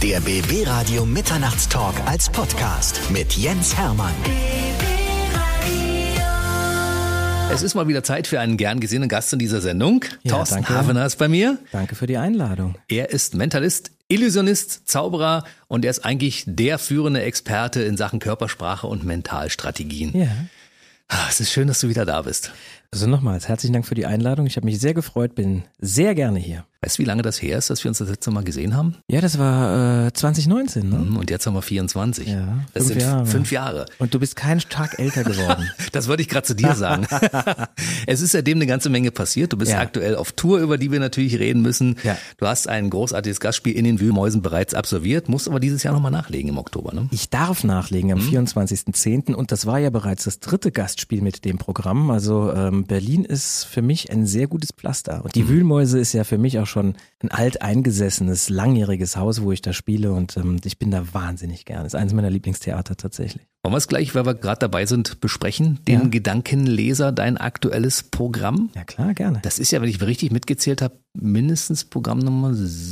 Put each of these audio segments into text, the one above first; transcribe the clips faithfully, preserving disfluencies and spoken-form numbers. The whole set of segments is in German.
Der B B-Radio Mitternachtstalk als Podcast mit Jens Hermann. Es ist mal wieder Zeit für einen gern gesehenen Gast in dieser Sendung. Ja, Thorsten danke. Havener ist bei mir. Danke für die Einladung. Er ist Mentalist, Illusionist, Zauberer und er ist eigentlich der führende Experte in Sachen Körpersprache und Mentalstrategien. Ja. Ah, es ist schön, dass du wieder da bist. Also nochmals, herzlichen Dank für die Einladung. Ich habe mich sehr gefreut, bin sehr gerne hier. Weißt du, wie lange das her ist, dass wir uns das letzte Mal gesehen haben? Ja, das war äh, zwanzig neunzehn, ne? Und jetzt haben wir vierundzwanzig. Ja, das fünf sind Jahre. fünf Jahre. Und du bist keinen Tag älter geworden. Das wollte ich gerade zu dir sagen. Es ist seitdem eine ganze Menge passiert. Du bist Ja. aktuell auf Tour, über die wir natürlich reden müssen. Ja. Du hast ein großartiges Gastspiel in den Wühlmäusen bereits absolviert, musst aber dieses Jahr nochmal nachlegen im Oktober, ne? Ich darf nachlegen am vierundzwanzigsten zehnten und das war ja bereits das dritte Gastspiel mit dem Programm. Also ähm, Berlin ist für mich ein sehr gutes Pflaster. Und die Wühlmäuse ist ja für mich auch schon ein alteingesessenes, langjähriges Haus, wo ich da spiele und ähm, ich bin da wahnsinnig gern. Das ist eines meiner Lieblingstheater tatsächlich. Wollen wir es gleich, weil wir gerade dabei sind, besprechen? Den Ja. Gedankenleser, dein aktuelles Programm? Ja klar, gerne. Das ist ja, wenn ich richtig mitgezählt habe, mindestens Programm Nummer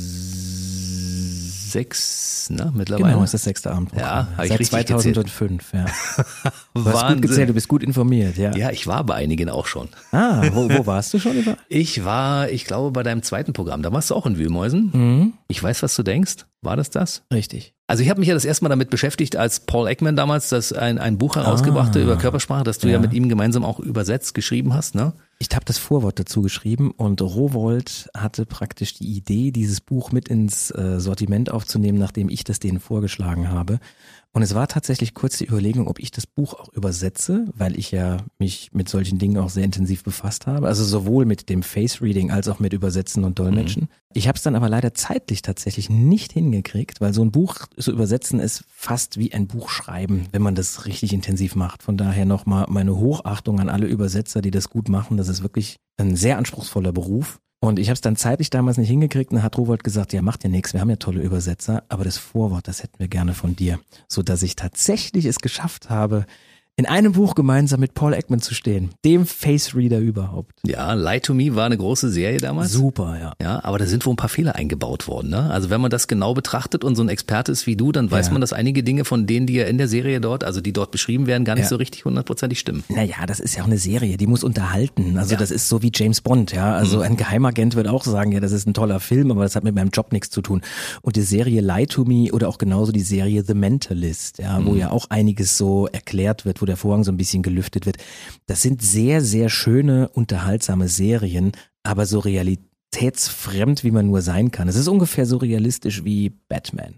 sechs, ne, mittlerweile. Genau, ist das sechste Abendprogramm. Ja, hab ich Seit richtig zweitausendfünf, ja. Du hast Wahnsinn. gut gezählt, du bist gut informiert, ja. Ja, ich war bei einigen auch schon. Ah, wo, wo warst du schon über? Ich war, ich glaube, bei deinem zweiten Programm, da warst du auch in Wühlmäusen. Mhm. Ich weiß, was du denkst. War das das? Richtig. Also ich habe mich ja das erste Mal damit beschäftigt, als Paul Ekman damals das ein, ein Buch herausgebracht Ah, über Körpersprache, das du ja. ja. mit ihm gemeinsam auch übersetzt, geschrieben hast, ne? Ich habe das Vorwort dazu geschrieben und Rowohlt hatte praktisch die Idee, dieses Buch mit ins äh, Sortiment aufzunehmen, nachdem ich das denen vorgeschlagen habe. Und es war tatsächlich kurz die Überlegung, ob ich das Buch auch übersetze, weil ich ja mich mit solchen Dingen auch sehr intensiv befasst habe. Also sowohl mit dem Face-Reading als auch mit Übersetzen und Dolmetschen. Mhm. Ich habe es dann aber leider zeitlich tatsächlich nicht hingekriegt, weil so ein Buch zu übersetzen ist fast wie ein Buch schreiben, wenn man das richtig intensiv macht. Von daher nochmal meine Hochachtung an alle Übersetzer, die das gut machen. Das ist wirklich ein sehr anspruchsvoller Beruf. Und ich habe es dann zeitlich damals nicht hingekriegt und dann hat Rowohlt gesagt, ja, macht ja nichts, wir haben ja tolle Übersetzer, aber das Vorwort, das hätten wir gerne von dir, sodass ich tatsächlich es geschafft habe, in einem Buch gemeinsam mit Paul Ekman zu stehen, dem Face-Reader überhaupt. Ja, Lie to Me war eine große Serie damals. Super, ja. Ja, aber da sind wohl ein paar Fehler eingebaut worden, ne? Also wenn man das genau betrachtet und so ein Experte ist wie du, dann weiß Ja. man, dass einige Dinge von denen, die ja in der Serie dort, also die dort beschrieben werden, gar nicht Ja. so richtig hundertprozentig stimmen. Naja, das ist ja auch eine Serie, die muss unterhalten. Also Ja. das ist so wie James Bond, ja. Also Mhm. ein Geheimagent wird auch sagen, ja, das ist ein toller Film, aber das hat mit meinem Job nichts zu tun. Und die Serie Lie to Me oder auch genauso die Serie The Mentalist, ja, Mhm. wo ja auch einiges so erklärt wird, wo der Vorhang so ein bisschen gelüftet wird. Das sind sehr, sehr schöne, unterhaltsame Serien, aber so realitätsfremd, wie man nur sein kann. Es ist ungefähr so realistisch wie Batman.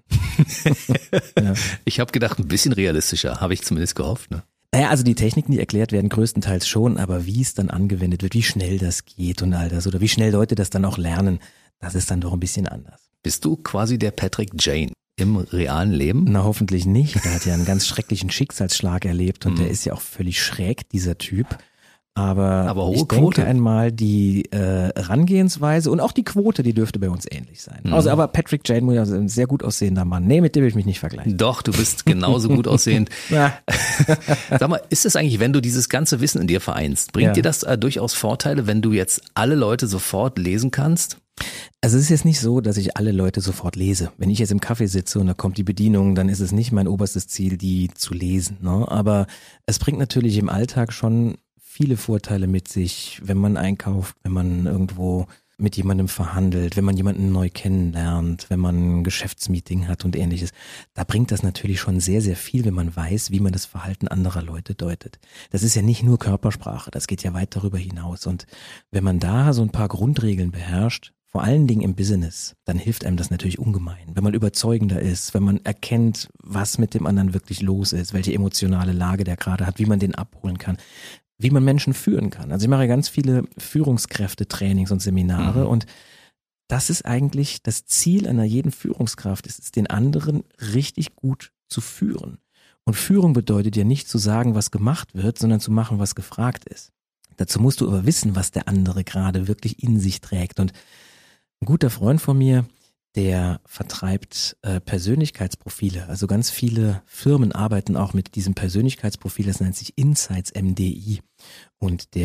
Ja. Ich habe gedacht, ein bisschen realistischer, habe ich zumindest gehofft, ne? Naja, also die Techniken, die erklärt werden, größtenteils schon, aber wie es dann angewendet wird, wie schnell das geht und all das oder wie schnell Leute das dann auch lernen, das ist dann doch ein bisschen anders. Bist du quasi der Patrick Jane im realen Leben? Na, hoffentlich nicht. Der hat ja einen ganz schrecklichen Schicksalsschlag erlebt und der ist ja auch völlig schräg, dieser Typ. Aber, Aber hohe ich Quote. denke einmal, die äh, Herangehensweise und auch die Quote, die dürfte bei uns ähnlich sein. Also, aber Patrick Jane muss ja ein sehr gut aussehender Mann. Nee, mit dem will ich mich nicht vergleichen. Doch, du bist genauso gut aussehend. Ja. Sag mal, ist es eigentlich, wenn du dieses ganze Wissen in dir vereinst, bringt Ja. dir das äh, durchaus Vorteile, wenn du jetzt alle Leute sofort lesen kannst? Also es ist jetzt nicht so, dass ich alle Leute sofort lese. Wenn ich jetzt im Café sitze und da kommt die Bedienung, dann ist es nicht mein oberstes Ziel, die zu lesen, ne? Aber es bringt natürlich im Alltag schon viele Vorteile mit sich, wenn man einkauft, wenn man irgendwo mit jemandem verhandelt, wenn man jemanden neu kennenlernt, wenn man ein Geschäftsmeeting hat und ähnliches. Da bringt das natürlich schon sehr, sehr viel, wenn man weiß, wie man das Verhalten anderer Leute deutet. Das ist ja nicht nur Körpersprache, das geht ja weit darüber hinaus. Und wenn man da so ein paar Grundregeln beherrscht, vor allen Dingen im Business, dann hilft einem das natürlich ungemein. Wenn man überzeugender ist, wenn man erkennt, was mit dem anderen wirklich los ist, welche emotionale Lage der gerade hat, wie man den abholen kann, wie man Menschen führen kann. Also ich mache ganz viele Führungskräfte-Trainings und Seminare mhm. und das ist eigentlich das Ziel einer jeden Führungskraft, ist es, den anderen richtig gut zu führen. Und Führung bedeutet ja nicht zu sagen, was gemacht wird, sondern zu machen, was gefragt ist. Dazu musst du aber wissen, was der andere gerade wirklich in sich trägt. Und ein guter Freund von mir, der vertreibt äh, Persönlichkeitsprofile. Also ganz viele Firmen arbeiten auch mit diesem Persönlichkeitsprofil, das nennt sich Insights M D I. Und der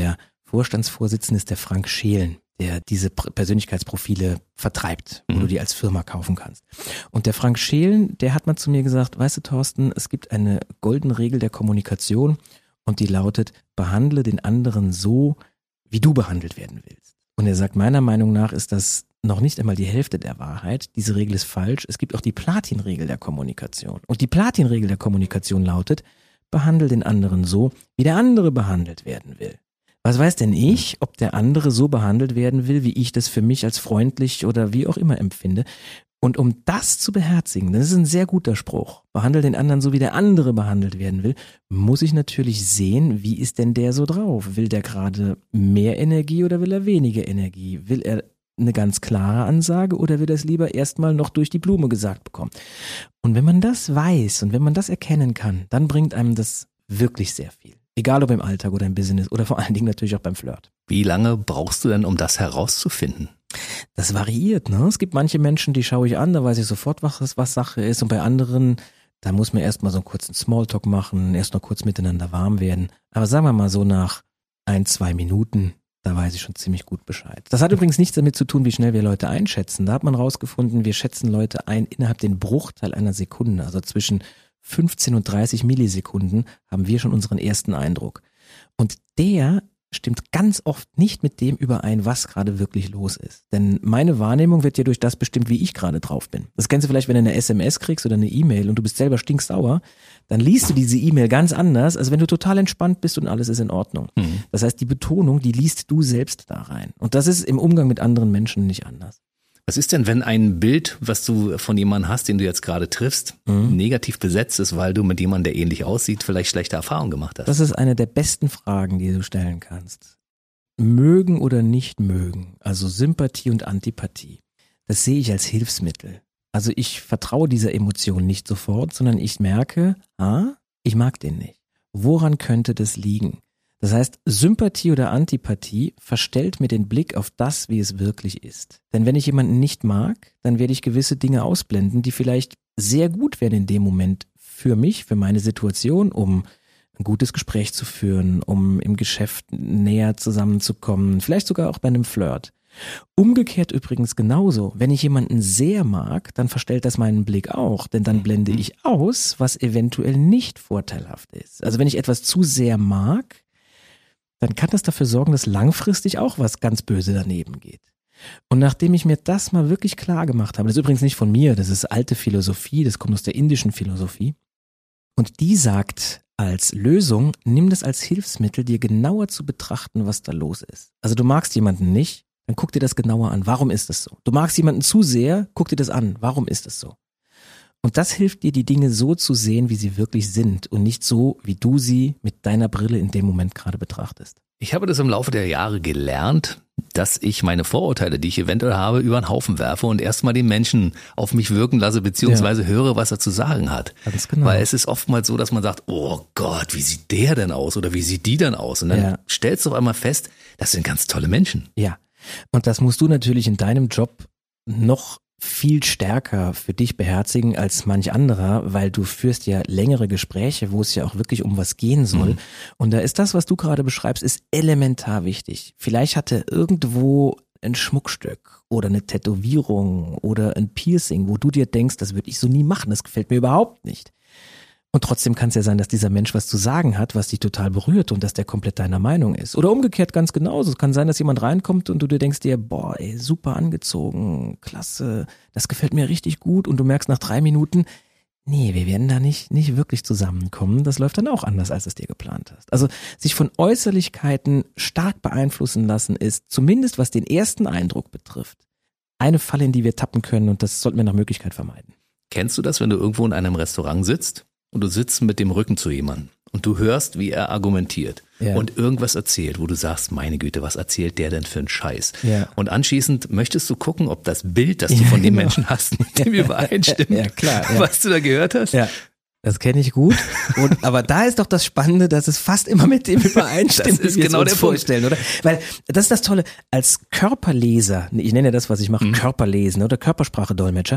Vorstandsvorsitzende ist der Frank Schelen, der diese Persönlichkeitsprofile vertreibt, wo mhm. du die als Firma kaufen kannst. Und der Frank Schelen, der hat mal zu mir gesagt, weißt du Thorsten, es gibt eine goldene Regel der Kommunikation und die lautet, behandle den anderen so, wie du behandelt werden willst. Und er sagt, meiner Meinung nach ist das noch nicht einmal die Hälfte der Wahrheit. Diese Regel ist falsch. Es gibt auch die Platin-Regel der Kommunikation. Und die Platin-Regel der Kommunikation lautet, behandle den anderen so, wie der andere behandelt werden will. Was weiß denn ich, ob der andere so behandelt werden will, wie ich das für mich als freundlich oder wie auch immer empfinde? Und um das zu beherzigen, das ist ein sehr guter Spruch, behandle den anderen so, wie der andere behandelt werden will, muss ich natürlich sehen, wie ist denn der so drauf? Will der gerade mehr Energie oder will er weniger Energie? Will er eine ganz klare Ansage oder will er es lieber erstmal noch durch die Blume gesagt bekommen? Und wenn man das weiß und wenn man das erkennen kann, dann bringt einem das wirklich sehr viel. Egal ob im Alltag oder im Business oder vor allen Dingen natürlich auch beim Flirt. Wie lange brauchst du denn, um das herauszufinden? Das variiert, ne? Es gibt manche Menschen, die schaue ich an, da weiß ich sofort, was, was Sache ist. Und bei anderen, da muss man erstmal so einen kurzen Smalltalk machen, erst noch kurz miteinander warm werden. Aber sagen wir mal so nach ein, zwei Minuten, da weiß ich schon ziemlich gut Bescheid. Das hat übrigens nichts damit zu tun, wie schnell wir Leute einschätzen. Da hat man rausgefunden, wir schätzen Leute ein innerhalb den Bruchteil einer Sekunde. Also zwischen fünfzehn und dreißig Millisekunden haben wir schon unseren ersten Eindruck. Und der stimmt ganz oft nicht mit dem überein, was gerade wirklich los ist. Denn meine Wahrnehmung wird ja durch das bestimmt, wie ich gerade drauf bin. Das kennst du vielleicht, wenn du eine S M S kriegst oder eine E-Mail und du bist selber stinksauer, dann liest du diese E-Mail ganz anders, als wenn du total entspannt bist und alles ist in Ordnung. Mhm. Das heißt, die Betonung, die liest du selbst da rein. Und das ist im Umgang mit anderen Menschen nicht anders. Was ist denn, wenn ein Bild, was du von jemandem hast, den du jetzt gerade triffst, mhm. negativ besetzt ist, weil du mit jemandem, der ähnlich aussieht, vielleicht schlechte Erfahrungen gemacht hast? Das ist eine der besten Fragen, die du stellen kannst. Mögen oder nicht mögen, also Sympathie und Antipathie, das sehe ich als Hilfsmittel. Also ich vertraue dieser Emotion nicht sofort, sondern ich merke, ah, ich mag den nicht. Woran könnte das liegen? Das heißt, Sympathie oder Antipathie verstellt mir den Blick auf das, wie es wirklich ist. Denn wenn ich jemanden nicht mag, dann werde ich gewisse Dinge ausblenden, die vielleicht sehr gut wären in dem Moment für mich, für meine Situation, um ein gutes Gespräch zu führen, um im Geschäft näher zusammenzukommen, vielleicht sogar auch bei einem Flirt. Umgekehrt übrigens genauso. Wenn ich jemanden sehr mag, dann verstellt das meinen Blick auch, denn dann blende ich aus, was eventuell nicht vorteilhaft ist. Also wenn ich etwas zu sehr mag, dann kann das dafür sorgen, dass langfristig auch was ganz böse daneben geht. Und nachdem ich mir das mal wirklich klar gemacht habe, das ist übrigens nicht von mir, das ist alte Philosophie, das kommt aus der indischen Philosophie, und die sagt als Lösung, nimm das als Hilfsmittel, dir genauer zu betrachten, was da los ist. Also du magst jemanden nicht, dann guck dir das genauer an. Warum ist das so? Du magst jemanden zu sehr, guck dir das an. Warum ist das so? Und das hilft dir, die Dinge so zu sehen, wie sie wirklich sind und nicht so, wie du sie mit deiner Brille in dem Moment gerade betrachtest. Ich habe das im Laufe der Jahre gelernt, dass ich meine Vorurteile, die ich eventuell habe, über den Haufen werfe und erstmal den Menschen auf mich wirken lasse, beziehungsweise ja. höre, was er zu sagen hat. Ganz genau. Weil es ist oftmals so, dass man sagt, oh Gott, wie sieht der denn aus oder wie sieht die denn aus? Und dann ja. stellst du auf einmal fest, das sind ganz tolle Menschen. Ja, und das musst du natürlich in deinem Job noch viel stärker für dich beherzigen als manch anderer, weil du führst ja längere Gespräche, wo es ja auch wirklich um was gehen soll. Mhm. Und da ist das, was du gerade beschreibst, ist elementar wichtig. Vielleicht hat er irgendwo ein Schmuckstück oder eine Tätowierung oder ein Piercing, wo du dir denkst, das würde ich so nie machen, das gefällt mir überhaupt nicht. Und trotzdem kann es ja sein, dass dieser Mensch was zu sagen hat, was dich total berührt und dass der komplett deiner Meinung ist. Oder umgekehrt ganz genauso. Es kann sein, dass jemand reinkommt und du dir denkst dir, boah, ey, super angezogen, klasse, das gefällt mir richtig gut. Und du merkst nach drei Minuten, nee, wir werden da nicht, nicht wirklich zusammenkommen. Das läuft dann auch anders, als es dir geplant hast. Also sich von Äußerlichkeiten stark beeinflussen lassen ist, zumindest was den ersten Eindruck betrifft, eine Falle, in die wir tappen können, und das sollten wir nach Möglichkeit vermeiden. Kennst du das, wenn du irgendwo in einem Restaurant sitzt? Und du sitzt mit dem Rücken zu jemandem und du hörst, wie er argumentiert ja. und irgendwas erzählt, wo du sagst, meine Güte, was erzählt der denn für einen Scheiß? Ja. Und anschließend möchtest du gucken, ob das Bild, das du ja, von dem genau. Menschen hast, mit dem übereinstimmt, ja, klar, ja. was du da gehört hast. Ja. Das kenne ich gut. Und, aber da ist doch das Spannende, dass es fast immer mit dem übereinstimmt, das ist wie wir genau es uns der vorstellen, oder? Weil das ist das Tolle, als Körperleser, ich nenne ja das, was ich mache, mhm. Körperlesen oder Körpersprache-Dolmetscher,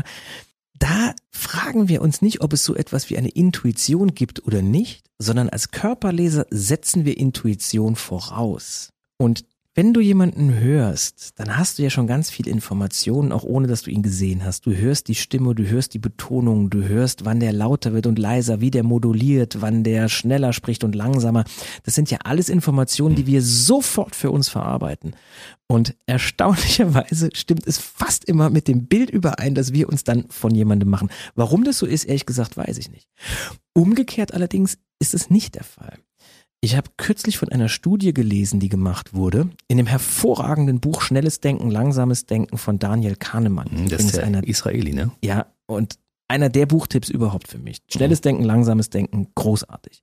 da fragen wir uns nicht, ob es so etwas wie eine Intuition gibt oder nicht, sondern als Körperleser setzen wir Intuition voraus. Und wenn du jemanden hörst, dann hast du ja schon ganz viel Informationen, auch ohne dass du ihn gesehen hast. Du hörst die Stimme, du hörst die Betonung, du hörst, wann der lauter wird und leiser, wie der moduliert, wann der schneller spricht und langsamer. Das sind ja alles Informationen, die wir sofort für uns verarbeiten. Und erstaunlicherweise stimmt es fast immer mit dem Bild überein, das wir uns dann von jemandem machen. Warum das so ist, ehrlich gesagt, weiß ich nicht. Umgekehrt allerdings ist es nicht der Fall. Ich habe kürzlich von einer Studie gelesen, die gemacht wurde, in dem hervorragenden Buch Schnelles Denken, Langsames Denken von Daniel Kahnemann. Das ist der einer, Israeli, ne? Ja, und einer der Buchtipps überhaupt für mich. Schnelles Denken, Langsames Denken, großartig.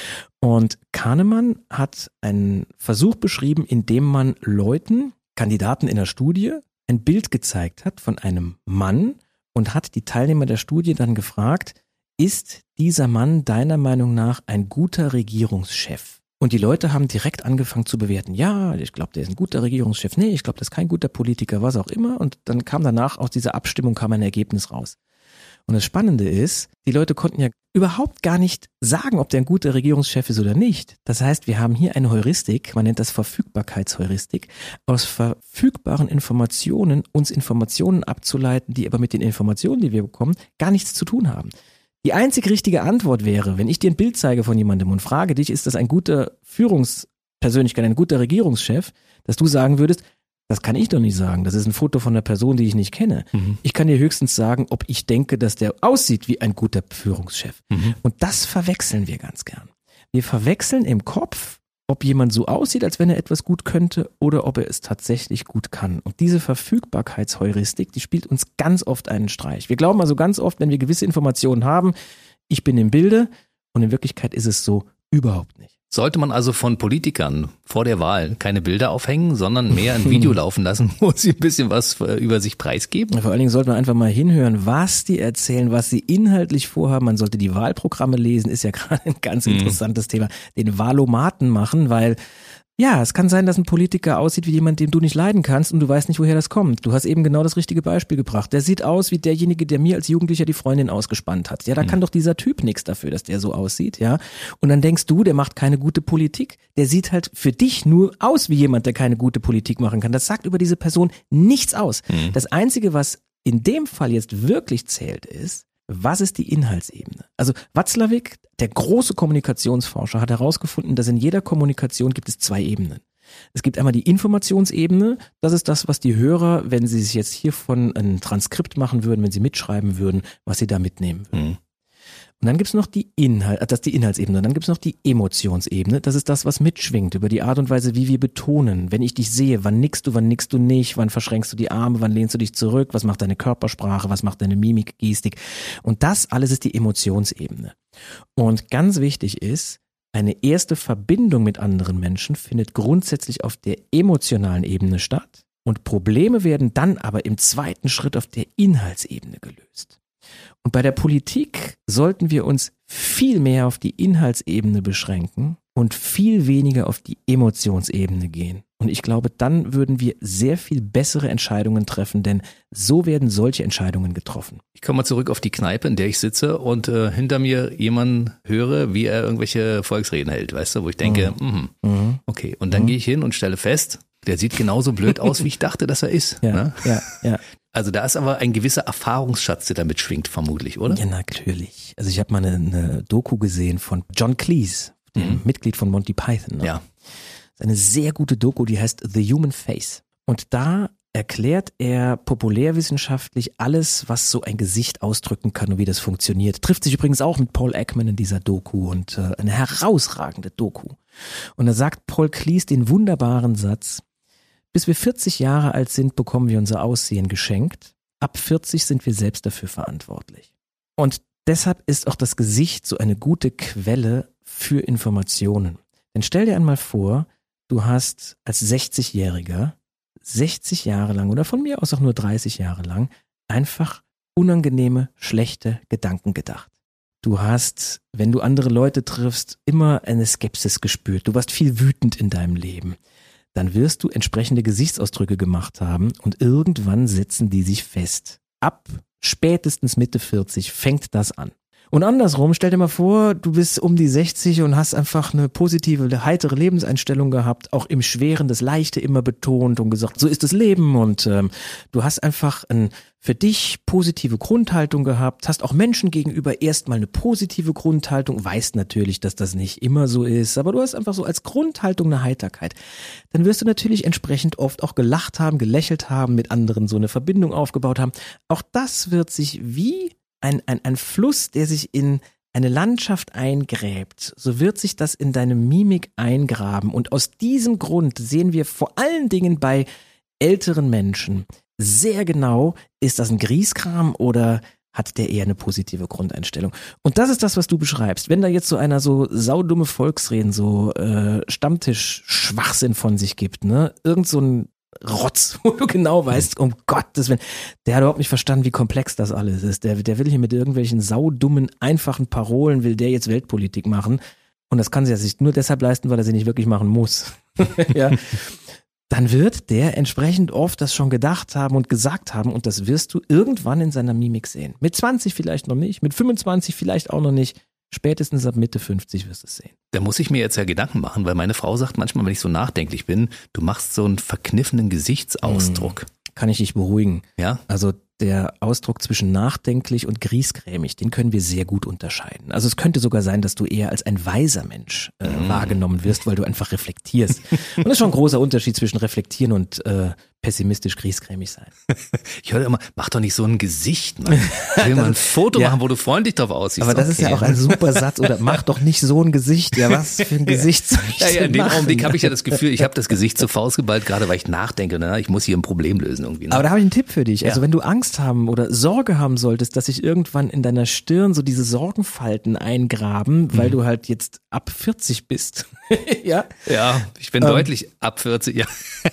Und Kahnemann hat einen Versuch beschrieben, in dem man Leuten, Kandidaten in der Studie, ein Bild gezeigt hat von einem Mann und hat die Teilnehmer der Studie dann gefragt, ist dieser Mann deiner Meinung nach ein guter Regierungschef? Und die Leute haben direkt angefangen zu bewerten. Ja, ich glaube, der ist ein guter Regierungschef. Nee, ich glaube, das ist kein guter Politiker, was auch immer. Und dann kam danach aus dieser Abstimmung kam ein Ergebnis raus. Und das Spannende ist, die Leute konnten ja überhaupt gar nicht sagen, ob der ein guter Regierungschef ist oder nicht. Das heißt, wir haben hier eine Heuristik, man nennt das Verfügbarkeitsheuristik, aus verfügbaren Informationen uns Informationen abzuleiten, die aber mit den Informationen, die wir bekommen, gar nichts zu tun haben. Die einzig richtige Antwort wäre, wenn ich dir ein Bild zeige von jemandem und frage dich, ist das ein guter Führungspersönlichkeit, ein guter Regierungschef, dass du sagen würdest, das kann ich doch nicht sagen, das ist ein Foto von einer Person, die ich nicht kenne. Mhm. Ich kann dir höchstens sagen, ob ich denke, dass der aussieht wie ein guter Führungschef. Mhm. Und das verwechseln wir ganz gern. Wir verwechseln im Kopf, ob jemand so aussieht, als wenn er etwas gut könnte oder ob er es tatsächlich gut kann. Und diese Verfügbarkeitsheuristik, die spielt uns ganz oft einen Streich. Wir glauben also ganz oft, wenn wir gewisse Informationen haben, ich bin im Bilde und in Wirklichkeit ist es so überhaupt nicht. Sollte man also von Politikern vor der Wahl keine Bilder aufhängen, sondern mehr ein Video laufen lassen, wo sie ein bisschen was über sich preisgeben? Vor allen Dingen sollte man einfach mal hinhören, was die erzählen, was sie inhaltlich vorhaben. Man sollte die Wahlprogramme lesen, ist ja gerade ein ganz interessantes mhm. Thema. Den Wahlomaten machen, weil ja, es kann sein, dass ein Politiker aussieht wie jemand, den du nicht leiden kannst und du weißt nicht, woher das kommt. Du hast eben genau das richtige Beispiel gebracht. Der sieht aus wie derjenige, der mir als Jugendlicher die Freundin ausgespannt hat. Ja, da mhm. kann doch dieser Typ nichts dafür, dass der so aussieht, ja. Und dann denkst du, der macht keine gute Politik. Der sieht halt für dich nur aus wie jemand, der keine gute Politik machen kann. Das sagt über diese Person nichts aus. Mhm. Das Einzige, was in dem Fall jetzt wirklich zählt, ist, was ist die Inhaltsebene? Also Watzlawick, der große Kommunikationsforscher, hat herausgefunden, dass in jeder Kommunikation gibt es zwei Ebenen. Es gibt einmal die Informationsebene, das ist das, was die Hörer, wenn sie sich jetzt hiervon ein Transkript machen würden, wenn sie mitschreiben würden, was sie da mitnehmen würden. Mhm. Und dann gibt's noch die Inhalt, das ist die Inhaltsebene, und dann gibt's noch die Emotionsebene, das ist das, was mitschwingt, über die Art und Weise, wie wir betonen. Wenn ich dich sehe, wann nickst du, wann nickst du nicht, wann verschränkst du die Arme, wann lehnst du dich zurück, was macht deine Körpersprache, was macht deine Mimik, Gestik. Und das alles ist die Emotionsebene. Und ganz wichtig ist, eine erste Verbindung mit anderen Menschen findet grundsätzlich auf der emotionalen Ebene statt und Probleme werden dann aber im zweiten Schritt auf der Inhaltsebene gelöst. Und bei der Politik sollten wir uns viel mehr auf die Inhaltsebene beschränken und viel weniger auf die Emotionsebene gehen. Und ich glaube, dann würden wir sehr viel bessere Entscheidungen treffen, denn so werden solche Entscheidungen getroffen. Ich komme mal zurück auf die Kneipe, in der ich sitze und äh, hinter mir jemanden höre, wie er irgendwelche Volksreden hält, weißt du, wo ich denke, mhm. Mhm. okay, und dann mhm. gehe ich hin und stelle fest, der sieht genauso blöd aus, wie ich dachte, dass er ist. Ja, ne? ja, ja. Also da ist aber ein gewisser Erfahrungsschatz, der damit schwingt, vermutlich, oder? Ja, natürlich. Also ich habe mal eine, eine Doku gesehen von John Cleese, dem mhm. Mitglied von Monty Python. Ne? Ja. Das ist eine sehr gute Doku, die heißt The Human Face. Und da erklärt er populärwissenschaftlich alles, was so ein Gesicht ausdrücken kann und wie das funktioniert. Trifft sich übrigens auch mit Paul Ekman in dieser Doku und äh, eine herausragende Doku. Und da sagt Paul Cleese den wunderbaren Satz: Bis wir vierzig Jahre alt sind, bekommen wir unser Aussehen geschenkt. Ab vierzig sind wir selbst dafür verantwortlich. Und deshalb ist auch das Gesicht so eine gute Quelle für Informationen. Denn stell dir einmal vor, du hast als sechzigjähriger sechzig Jahre lang oder von mir aus auch nur dreißig Jahre lang einfach unangenehme, schlechte Gedanken gedacht. Du hast, wenn du andere Leute triffst, immer eine Skepsis gespürt. Du warst viel wütend in deinem Leben. Dann wirst du entsprechende Gesichtsausdrücke gemacht haben und irgendwann setzen die sich fest. Ab spätestens Mitte vierzig fängt das an. Und andersrum, stell dir mal vor, du bist um die sechzig und hast einfach eine positive, heitere Lebenseinstellung gehabt, auch im Schweren das Leichte immer betont und gesagt, so ist das Leben und ähm, du hast einfach ein, für dich positive Grundhaltung gehabt, hast auch Menschen gegenüber erstmal eine positive Grundhaltung, weißt natürlich, dass das nicht immer so ist, aber du hast einfach so als Grundhaltung eine Heiterkeit. Dann wirst du natürlich entsprechend oft auch gelacht haben, gelächelt haben, mit anderen so eine Verbindung aufgebaut haben. Auch das wird sich wie Ein, ein, ein Fluss, der sich in eine Landschaft eingräbt, so wird sich das in deine Mimik eingraben. Und aus diesem Grund sehen wir vor allen Dingen bei älteren Menschen sehr genau, ist das ein Grieskram oder hat der eher eine positive Grundeinstellung? Und das ist das, was du beschreibst. Wenn da jetzt so einer so saudumme Volksreden, so äh, Stammtisch-Schwachsinn von sich gibt, ne, irgend so ein Rotz, wo du genau weißt, um Gottes Willen, der hat überhaupt nicht verstanden, wie komplex das alles ist. Der, der will hier mit irgendwelchen saudummen, einfachen Parolen, will der jetzt Weltpolitik machen. Und das kann sie sich nur deshalb leisten, weil er sie nicht wirklich machen muss. Ja. Dann wird der entsprechend oft das schon gedacht haben und gesagt haben und das wirst du irgendwann in seiner Mimik sehen. Mit zwanzig vielleicht noch nicht, mit fünfundzwanzig vielleicht auch noch nicht. Spätestens ab Mitte fünfzig wirst du es sehen. Da muss ich mir jetzt ja Gedanken machen, weil meine Frau sagt manchmal, wenn ich so nachdenklich bin, du machst so einen verkniffenen Gesichtsausdruck. Hm, kann ich dich beruhigen. Ja? Also der Ausdruck zwischen nachdenklich und griesgrämig, den können wir sehr gut unterscheiden. Also es könnte sogar sein, dass du eher als ein weiser Mensch äh, mm. wahrgenommen wirst, weil du einfach reflektierst. Und das ist schon ein großer Unterschied zwischen reflektieren und äh, pessimistisch griesgrämig sein. Ich höre immer, mach doch nicht so ein Gesicht, Mann. Ich will mal ein Foto ja. machen, wo du freundlich drauf aussiehst. Aber das okay. ist ja auch ein super Satz. Oder mach doch nicht so ein Gesicht. Ja, was für ein Gesicht soll ich ja, ja, in dem machen? Augenblick habe ich ja das Gefühl, ich habe das Gesicht zur Faust geballt, gerade weil ich nachdenke. Na, ich muss hier ein Problem lösen irgendwie. Ne? Aber da habe ich einen Tipp für dich. Also ja. wenn du Angst haben oder Sorge haben solltest, dass sich irgendwann in deiner Stirn so diese Sorgenfalten eingraben, weil mhm. du halt jetzt ab vierzig bist. ja? Ja, ich bin ähm, deutlich ab vierzig, ja.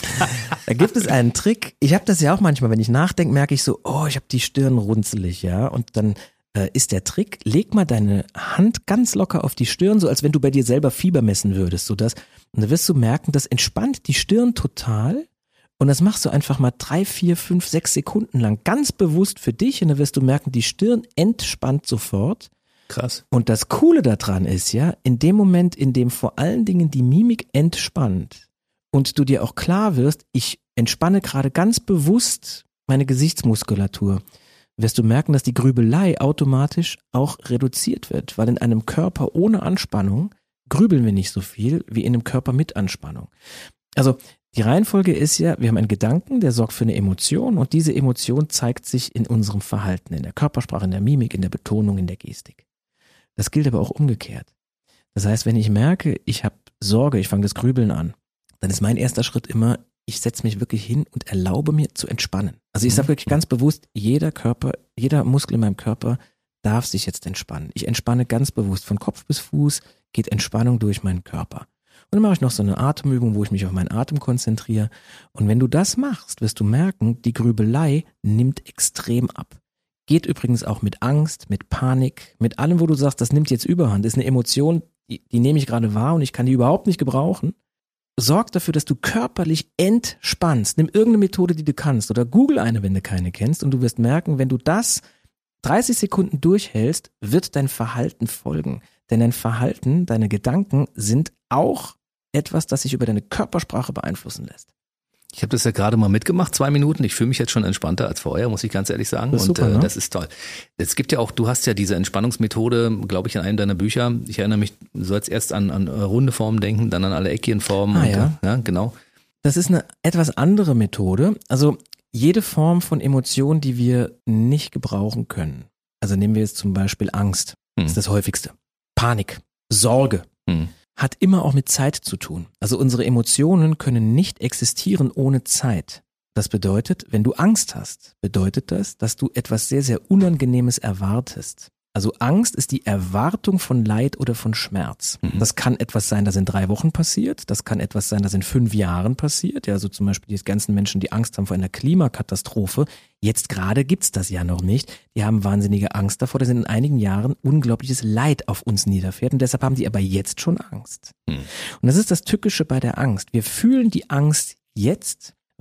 Da gibt es einen Trick. Ich habe das ja auch manchmal, wenn ich nachdenke, merke ich so, oh, ich habe die Stirn runzelig, ja. Und dann äh, ist der Trick, leg mal deine Hand ganz locker auf die Stirn, so als wenn du bei dir selber Fieber messen würdest, so das. Und dann wirst du merken, das entspannt die Stirn total. Und das machst du einfach mal drei, vier, fünf, sechs Sekunden lang ganz bewusst für dich und dann wirst du merken, die Stirn entspannt sofort. Krass. Und das Coole daran ist ja, in dem Moment, in dem vor allen Dingen die Mimik entspannt und du dir auch klar wirst, ich entspanne gerade ganz bewusst meine Gesichtsmuskulatur, wirst du merken, dass die Grübelei automatisch auch reduziert wird, weil in einem Körper ohne Anspannung grübeln wir nicht so viel wie in einem Körper mit Anspannung. Also die Reihenfolge ist ja, wir haben einen Gedanken, der sorgt für eine Emotion und diese Emotion zeigt sich in unserem Verhalten, in der Körpersprache, in der Mimik, in der Betonung, in der Gestik. Das gilt aber auch umgekehrt. Das heißt, wenn ich merke, ich habe Sorge, ich fange das Grübeln an, dann ist mein erster Schritt immer, ich setze mich wirklich hin und erlaube mir zu entspannen. Also ich sage wirklich ganz bewusst, jeder Körper, jeder Muskel in meinem Körper darf sich jetzt entspannen. Ich entspanne ganz bewusst, von Kopf bis Fuß geht Entspannung durch meinen Körper. Und dann mache ich noch so eine Atemübung, wo ich mich auf meinen Atem konzentriere. Und wenn du das machst, wirst du merken, die Grübelei nimmt extrem ab. Geht übrigens auch mit Angst, mit Panik, mit allem, wo du sagst, das nimmt jetzt Überhand, ist eine Emotion, die, die nehme ich gerade wahr und ich kann die überhaupt nicht gebrauchen. Sorg dafür, dass du körperlich entspannst. Nimm irgendeine Methode, die du kannst oder google eine, wenn du keine kennst und du wirst merken, wenn du das dreißig Sekunden durchhältst, wird dein Verhalten folgen. Denn dein Verhalten, deine Gedanken sind auch etwas, das sich über deine Körpersprache beeinflussen lässt. Ich habe das ja gerade mal mitgemacht, zwei Minuten. Ich fühle mich jetzt schon entspannter als vorher, muss ich ganz ehrlich sagen. Das ist und super, äh, ne? das ist toll. Es gibt ja auch, du hast ja diese Entspannungsmethode, glaube ich, in einem deiner Bücher. Ich erinnere mich, du sollst erst an, an runde Formen denken, dann an alle eckigen Formen. Ah, und, ja. ja, genau. Das ist eine etwas andere Methode. Also jede Form von Emotion, die wir nicht gebrauchen können. Also nehmen wir jetzt zum Beispiel Angst, hm. ist das häufigste. Panik, Sorge. Hm. Hat immer auch mit Zeit zu tun. Also unsere Emotionen können nicht existieren ohne Zeit. Das bedeutet, wenn du Angst hast, bedeutet das, dass du etwas sehr, sehr Unangenehmes erwartest. Also Angst ist die Erwartung von Leid oder von Schmerz. Mhm. Das kann etwas sein, das in drei Wochen passiert. Das kann etwas sein, das in fünf Jahren passiert. Ja, also zum Beispiel die ganzen Menschen, die Angst haben vor einer Klimakatastrophe. Jetzt gerade gibt's das ja noch nicht. Die haben wahnsinnige Angst davor, dass in einigen Jahren unglaubliches Leid auf uns niederfährt. Und deshalb haben die aber jetzt schon Angst. Mhm. Und das ist das Tückische bei der Angst. Wir fühlen die Angst jetzt,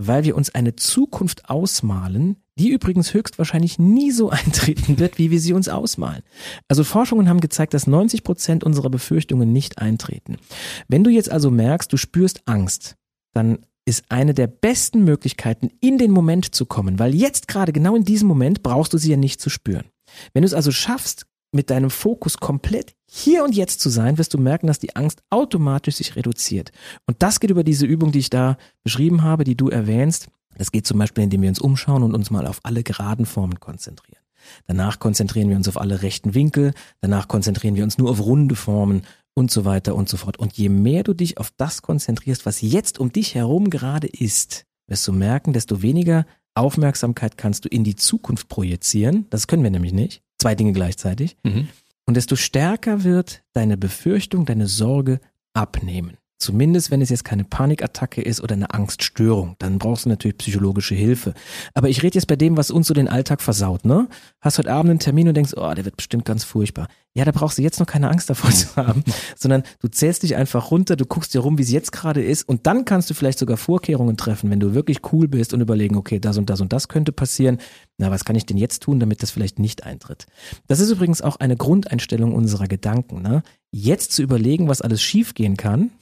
weil wir uns eine Zukunft ausmalen, die übrigens höchstwahrscheinlich nie so eintreten wird, wie wir sie uns ausmalen. Also Forschungen haben gezeigt, dass neunzig Prozent unserer Befürchtungen nicht eintreten. Wenn du jetzt also merkst, du spürst Angst, dann ist eine der besten Möglichkeiten, in den Moment zu kommen, weil jetzt gerade genau in diesem Moment brauchst du sie ja nicht zu spüren. Wenn du es also schaffst, mit deinem Fokus komplett hier und jetzt zu sein, wirst du merken, dass die Angst automatisch sich reduziert. Und das geht über diese Übung, die ich da beschrieben habe, die du erwähnst. Das geht zum Beispiel, indem wir uns umschauen und uns mal auf alle geraden Formen konzentrieren. Danach konzentrieren wir uns auf alle rechten Winkel, danach konzentrieren wir uns nur auf runde Formen und so weiter und so fort. Und je mehr du dich auf das konzentrierst, was jetzt um dich herum gerade ist, wirst du merken, desto weniger Aufmerksamkeit kannst du in die Zukunft projizieren. Das können wir nämlich nicht. Zwei Dinge gleichzeitig. Mhm. Und desto stärker wird deine Befürchtung, deine Sorge abnehmen. Zumindest, wenn es jetzt keine Panikattacke ist oder eine Angststörung, dann brauchst du natürlich psychologische Hilfe. Aber ich rede jetzt bei dem, was uns so den Alltag versaut, ne? Hast heute Abend einen Termin und denkst, oh, der wird bestimmt ganz furchtbar. Ja, da brauchst du jetzt noch keine Angst davor zu haben, sondern du zählst dich einfach runter, du guckst dir rum, wie es jetzt gerade ist und dann kannst du vielleicht sogar Vorkehrungen treffen, wenn du wirklich cool bist und überlegen, okay, das und das und das könnte passieren. Na, was kann ich denn jetzt tun, damit das vielleicht nicht eintritt? Das ist übrigens auch eine Grundeinstellung unserer Gedanken, ne? Jetzt zu überlegen, was alles schiefgehen kann,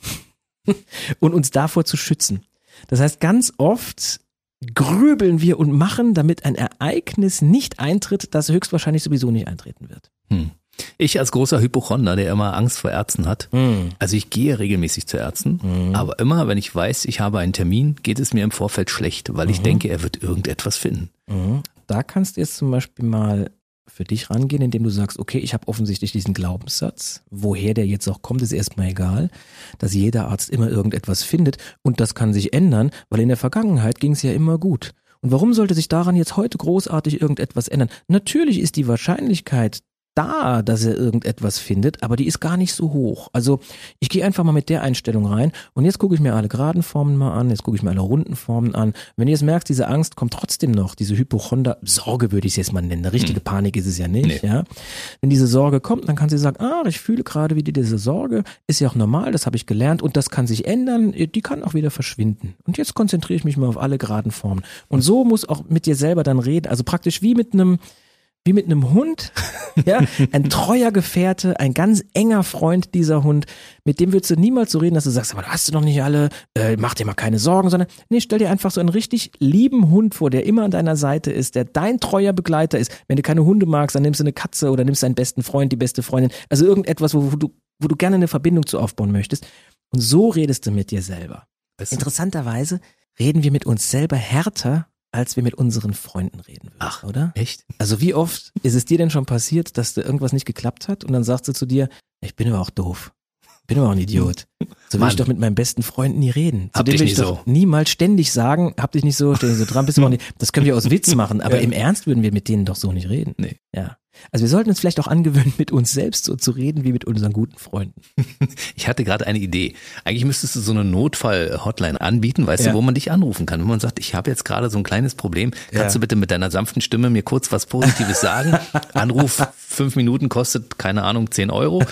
und uns davor zu schützen. Das heißt, ganz oft grübeln wir und machen, damit ein Ereignis nicht eintritt, das höchstwahrscheinlich sowieso nicht eintreten wird. Hm. Ich als großer Hypochonder, der immer Angst vor Ärzten hat, hm. also ich gehe regelmäßig zu Ärzten, hm. aber immer, wenn ich weiß, ich habe einen Termin, geht es mir im Vorfeld schlecht, weil ich hm. denke, er wird irgendetwas finden. Hm. Da kannst du jetzt zum Beispiel mal für dich rangehen, indem du sagst, okay, ich habe offensichtlich diesen Glaubenssatz, woher der jetzt auch kommt, ist erstmal egal, dass jeder Arzt immer irgendetwas findet und das kann sich ändern, weil in der Vergangenheit ging es ja immer gut. Und warum sollte sich daran jetzt heute großartig irgendetwas ändern? Natürlich ist die Wahrscheinlichkeit da, dass er irgendetwas findet, aber die ist gar nicht so hoch. Also ich gehe einfach mal mit der Einstellung rein und jetzt gucke ich mir alle geraden Formen mal an, jetzt gucke ich mir alle runden Formen an. Wenn ihr jetzt merkt, diese Angst kommt trotzdem noch, diese Hypochonder, Sorge würde ich es jetzt mal nennen, eine richtige hm. Panik ist es ja nicht. Nee. Ja. Wenn diese Sorge kommt, dann kann sie sagen, ah, ich fühle gerade wieder diese Sorge, ist ja auch normal, das habe ich gelernt und das kann sich ändern, die kann auch wieder verschwinden. Und jetzt konzentriere ich mich mal auf alle geraden Formen. Und so muss auch mit dir selber dann reden, also praktisch wie mit einem Wie mit einem Hund, ja, ein treuer Gefährte, ein ganz enger Freund dieser Hund, mit dem würdest du niemals so reden, dass du sagst, aber hast du noch nicht alle, äh, mach dir mal keine Sorgen, sondern nee, stell dir einfach so einen richtig lieben Hund vor, der immer an deiner Seite ist, der dein treuer Begleiter ist. Wenn du keine Hunde magst, dann nimmst du eine Katze oder nimmst deinen besten Freund, die beste Freundin, also irgendetwas, wo, wo du, wo du gerne eine Verbindung zu aufbauen möchtest. Und so redest du mit dir selber. Was? Interessanterweise reden wir mit uns selber härter, als wir mit unseren Freunden reden würden, Ach, oder? Echt? Also wie oft ist es dir denn schon passiert, dass da irgendwas nicht geklappt hat und dann sagst du zu dir, ich bin aber auch doof, bin aber auch ein Idiot. So will ich doch mit meinem besten Freund nie reden. Zu dem will ich doch so. niemals ständig sagen, hab dich nicht so, ständig so dran, bist du auch nicht. Das können wir aus Witz machen, aber ja. im Ernst würden wir mit denen doch so nicht reden. Nee. Ja. Also wir sollten uns vielleicht auch angewöhnen, mit uns selbst so zu reden wie mit unseren guten Freunden. Ich hatte gerade eine Idee. Eigentlich müsstest du so eine Notfall-Hotline anbieten, weißt ja. du, wo man dich anrufen kann. Wenn man sagt, ich habe jetzt gerade so ein kleines Problem, kannst ja. du bitte mit deiner sanften Stimme mir kurz was Positives sagen? Anruf fünf Minuten kostet, keine Ahnung, zehn Euro.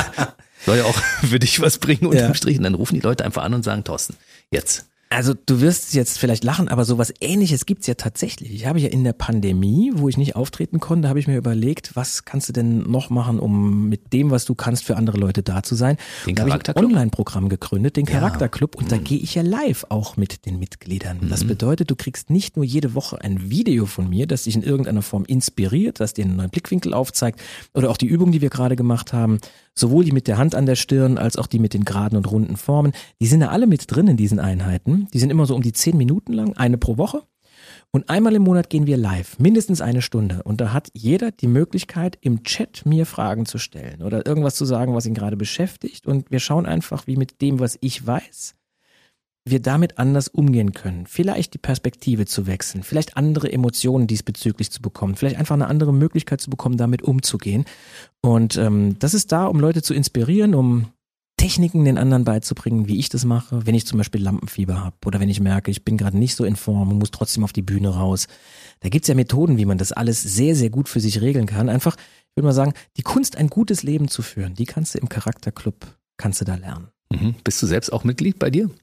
Soll ja auch für dich was bringen unterm ja. Strich. Und dann rufen die Leute einfach an und sagen, Thorsten, jetzt. Also du wirst jetzt vielleicht lachen, aber sowas Ähnliches gibt's ja tatsächlich. Ich habe ja in der Pandemie, wo ich nicht auftreten konnte, habe ich mir überlegt, was kannst du denn noch machen, um mit dem, was du kannst, für andere Leute da zu sein. Den da habe ich ein Online-Programm gegründet, den ja. Charakterclub, und mhm. da gehe ich ja live auch mit den Mitgliedern. Mhm. Das bedeutet, du kriegst nicht nur jede Woche ein Video von mir, das dich in irgendeiner Form inspiriert, das dir einen neuen Blickwinkel aufzeigt, oder auch die Übung, die wir gerade gemacht haben, sowohl die mit der Hand an der Stirn als auch die mit den geraden und runden Formen, die sind da alle mit drin in diesen Einheiten. Die sind immer so um die zehn Minuten lang, eine pro Woche. Und einmal im Monat gehen wir live, mindestens eine Stunde. Und da hat jeder die Möglichkeit, im Chat mir Fragen zu stellen oder irgendwas zu sagen, was ihn gerade beschäftigt. Und wir schauen einfach, wie mit dem, was ich weiß, wir damit anders umgehen können. Vielleicht die Perspektive zu wechseln, vielleicht andere Emotionen diesbezüglich zu bekommen, vielleicht einfach eine andere Möglichkeit zu bekommen, damit umzugehen. Und ähm, das ist da, um Leute zu inspirieren, um Techniken den anderen beizubringen, wie ich das mache, wenn ich zum Beispiel Lampenfieber habe oder wenn ich merke, ich bin gerade nicht so in Form und muss trotzdem auf die Bühne raus. Da gibt's ja Methoden, wie man das alles sehr, sehr gut für sich regeln kann. Einfach, ich würde mal sagen, die Kunst, ein gutes Leben zu führen, die kannst du im Charakterclub, kannst du da lernen. Mhm. Bist du selbst auch Mitglied bei dir?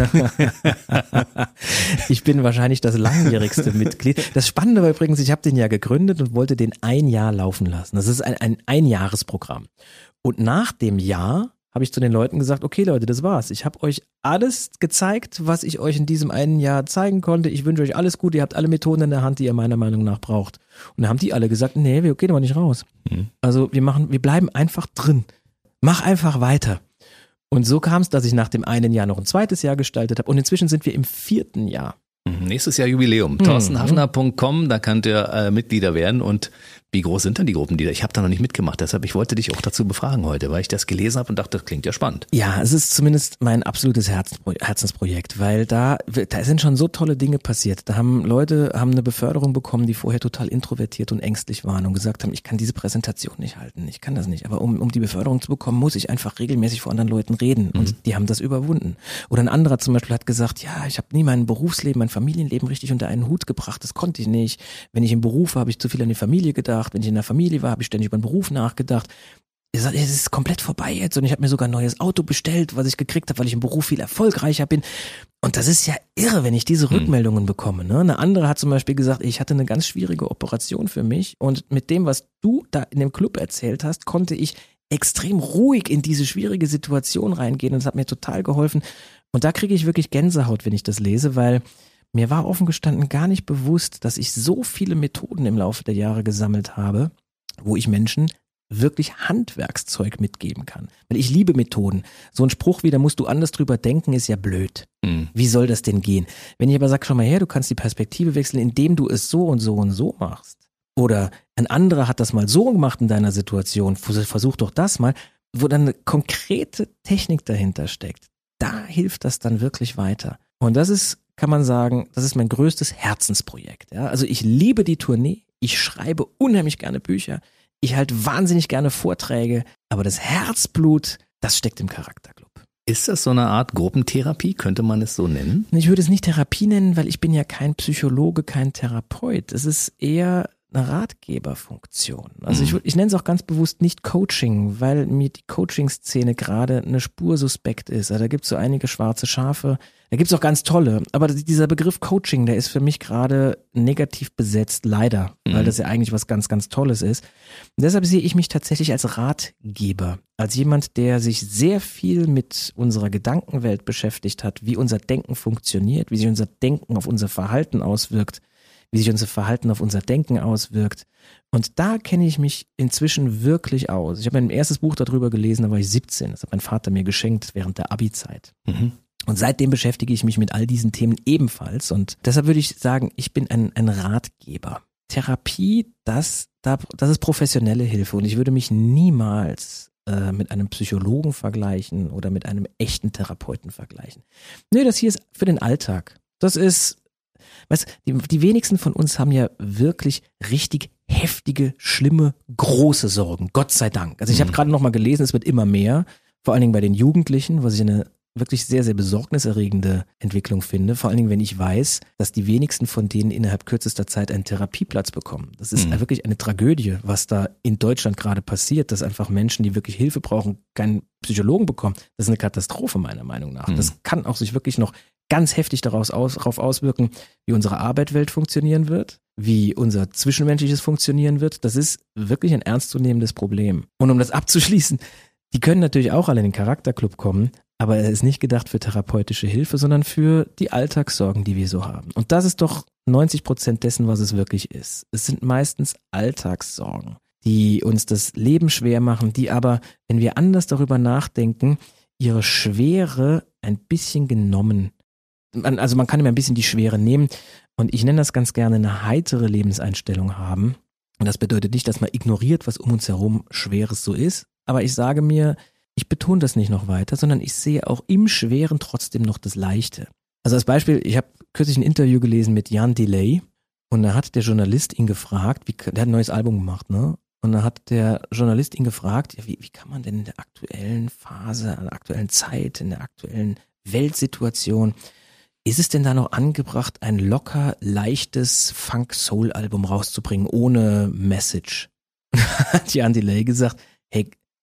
Ich bin wahrscheinlich das langjährigste Mitglied. Das Spannende war übrigens, ich habe den ja gegründet und wollte den ein Jahr laufen lassen. Das ist ein, ein Einjahresprogramm. Und nach dem Jahr habe ich zu den Leuten gesagt, okay Leute, das war's. Ich habe euch alles gezeigt, was ich euch in diesem einen Jahr zeigen konnte. Ich wünsche euch alles Gute, ihr habt alle Methoden in der Hand, die ihr meiner Meinung nach braucht. Und dann haben die alle gesagt, nee, wir gehen aber nicht raus. Mhm. Also wir machen, wir bleiben einfach drin. Mach einfach weiter. Und so kam es, dass ich nach dem einen Jahr noch ein zweites Jahr gestaltet habe und inzwischen sind wir im vierten Jahr. Nächstes Jahr Jubiläum. Mhm. thorsten hafner punkt com, da könnt ihr äh, Mitglieder werden. Und wie groß sind denn die Gruppenlieder? Ich habe da noch nicht mitgemacht, deshalb ich wollte dich auch dazu befragen heute, weil ich das gelesen habe und dachte, das klingt ja spannend. Ja, es ist zumindest mein absolutes Herzenspro- Herzensprojekt, weil da, da sind schon so tolle Dinge passiert. Da haben Leute haben eine Beförderung bekommen, die vorher total introvertiert und ängstlich waren und gesagt haben, ich kann diese Präsentation nicht halten, ich kann das nicht. Aber um, um die Beförderung zu bekommen, muss ich einfach regelmäßig vor anderen Leuten reden. Und mhm. die haben das überwunden. Oder ein anderer zum Beispiel hat gesagt, ja, ich habe nie mein Berufsleben, mein Familienleben richtig unter einen Hut gebracht, das konnte ich nicht. Wenn ich im Beruf war, habe ich zu viel an die Familie gedacht. Wenn ich in der Familie war, habe ich ständig über den Beruf nachgedacht. Es ist komplett vorbei jetzt und ich habe mir sogar ein neues Auto bestellt, was ich gekriegt habe, weil ich im Beruf viel erfolgreicher bin. Und das ist ja irre, wenn ich diese Rückmeldungen bekomme. Ne? Eine andere hat zum Beispiel gesagt, ich hatte eine ganz schwierige Operation für mich und mit dem, was du da in dem Club erzählt hast, konnte ich extrem ruhig in diese schwierige Situation reingehen und es hat mir total geholfen. Und da kriege ich wirklich Gänsehaut, wenn ich das lese, weil mir war offen gestanden gar nicht bewusst, dass ich so viele Methoden im Laufe der Jahre gesammelt habe, wo ich Menschen wirklich Handwerkszeug mitgeben kann. Weil ich liebe Methoden. So ein Spruch wie, da musst du anders drüber denken, ist ja blöd. Mhm. Wie soll das denn gehen? Wenn ich aber sage, schau mal her, du kannst die Perspektive wechseln, indem du es so und so und so machst. Oder ein anderer hat das mal so gemacht in deiner Situation, versuch doch das mal, wo dann eine konkrete Technik dahinter steckt. Da hilft das dann wirklich weiter. Und das ist, kann man sagen, das ist mein größtes Herzensprojekt. Ja? Also ich liebe die Tournee, ich schreibe unheimlich gerne Bücher, ich halte wahnsinnig gerne Vorträge, aber das Herzblut, das steckt im Charakterclub. Ist das so eine Art Gruppentherapie, könnte man es so nennen? Ich würde es nicht Therapie nennen, weil ich bin ja kein Psychologe, kein Therapeut. Es ist eher eine Ratgeberfunktion. Also mhm. ich, ich nenne es auch ganz bewusst nicht Coaching, weil mir die Coaching-Szene gerade eine Spur suspekt ist. Also da gibt es so einige schwarze Schafe, da gibt es auch ganz tolle, aber dieser Begriff Coaching, der ist für mich gerade negativ besetzt, leider, mhm. weil das ja eigentlich was ganz, ganz Tolles ist. Und deshalb sehe ich mich tatsächlich als Ratgeber, als jemand, der sich sehr viel mit unserer Gedankenwelt beschäftigt hat, wie unser Denken funktioniert, wie sich unser Denken auf unser Verhalten auswirkt, wie sich unser Verhalten auf unser Denken auswirkt. Und da kenne ich mich inzwischen wirklich aus. Ich habe mein erstes Buch darüber gelesen, da war ich siebzehn. Das hat mein Vater mir geschenkt während der Abi-Zeit. Mhm. Und seitdem beschäftige ich mich mit all diesen Themen ebenfalls. Und deshalb würde ich sagen, ich bin ein, ein Ratgeber. Therapie, das, das ist professionelle Hilfe. Und ich würde mich niemals äh, mit einem Psychologen vergleichen oder mit einem echten Therapeuten vergleichen. Nee, das hier ist für den Alltag. Das ist Weißt, die, die wenigsten von uns haben ja wirklich richtig heftige, schlimme, große Sorgen. Gott sei Dank. Also ich habe gerade noch mal gelesen, es wird immer mehr, vor allen Dingen bei den Jugendlichen, was ich eine wirklich sehr, sehr besorgniserregende Entwicklung finde. Vor allen Dingen, wenn ich weiß, dass die wenigsten von denen innerhalb kürzester Zeit einen Therapieplatz bekommen. Das ist mhm. wirklich eine Tragödie, was da in Deutschland gerade passiert, dass einfach Menschen, die wirklich Hilfe brauchen, keinen Psychologen bekommen. Das ist eine Katastrophe meiner Meinung nach. Mhm. Das kann auch sich wirklich noch ganz heftig daraus aus, darauf auswirken, wie unsere Arbeitswelt funktionieren wird, wie unser Zwischenmenschliches funktionieren wird. Das ist wirklich ein ernstzunehmendes Problem. Und um das abzuschließen, die können natürlich auch alle in den Charakterclub kommen, aber er ist nicht gedacht für therapeutische Hilfe, sondern für die Alltagssorgen, die wir so haben. Und das ist doch neunzig Prozent dessen, was es wirklich ist. Es sind meistens Alltagssorgen, die uns das Leben schwer machen, die aber, wenn wir anders darüber nachdenken, ihre Schwere ein bisschen genommen. Also man kann immer ein bisschen die Schwere nehmen und ich nenne das ganz gerne eine heitere Lebenseinstellung haben. Und das bedeutet nicht, dass man ignoriert, was um uns herum Schweres so ist, aber ich sage mir, ich betone das nicht noch weiter, sondern ich sehe auch im Schweren trotzdem noch das Leichte. Also als Beispiel, ich habe kürzlich ein Interview gelesen mit Jan Delay und da hat der Journalist ihn gefragt, wie, der hat ein neues Album gemacht, ne? Und da hat der Journalist ihn gefragt, ja, wie, wie kann man denn in der aktuellen Phase, in der aktuellen Zeit, in der aktuellen Weltsituation, ist es denn da noch angebracht, ein locker, leichtes Funk-Soul-Album rauszubringen, ohne Message? Hat Jan Delay gesagt, hey,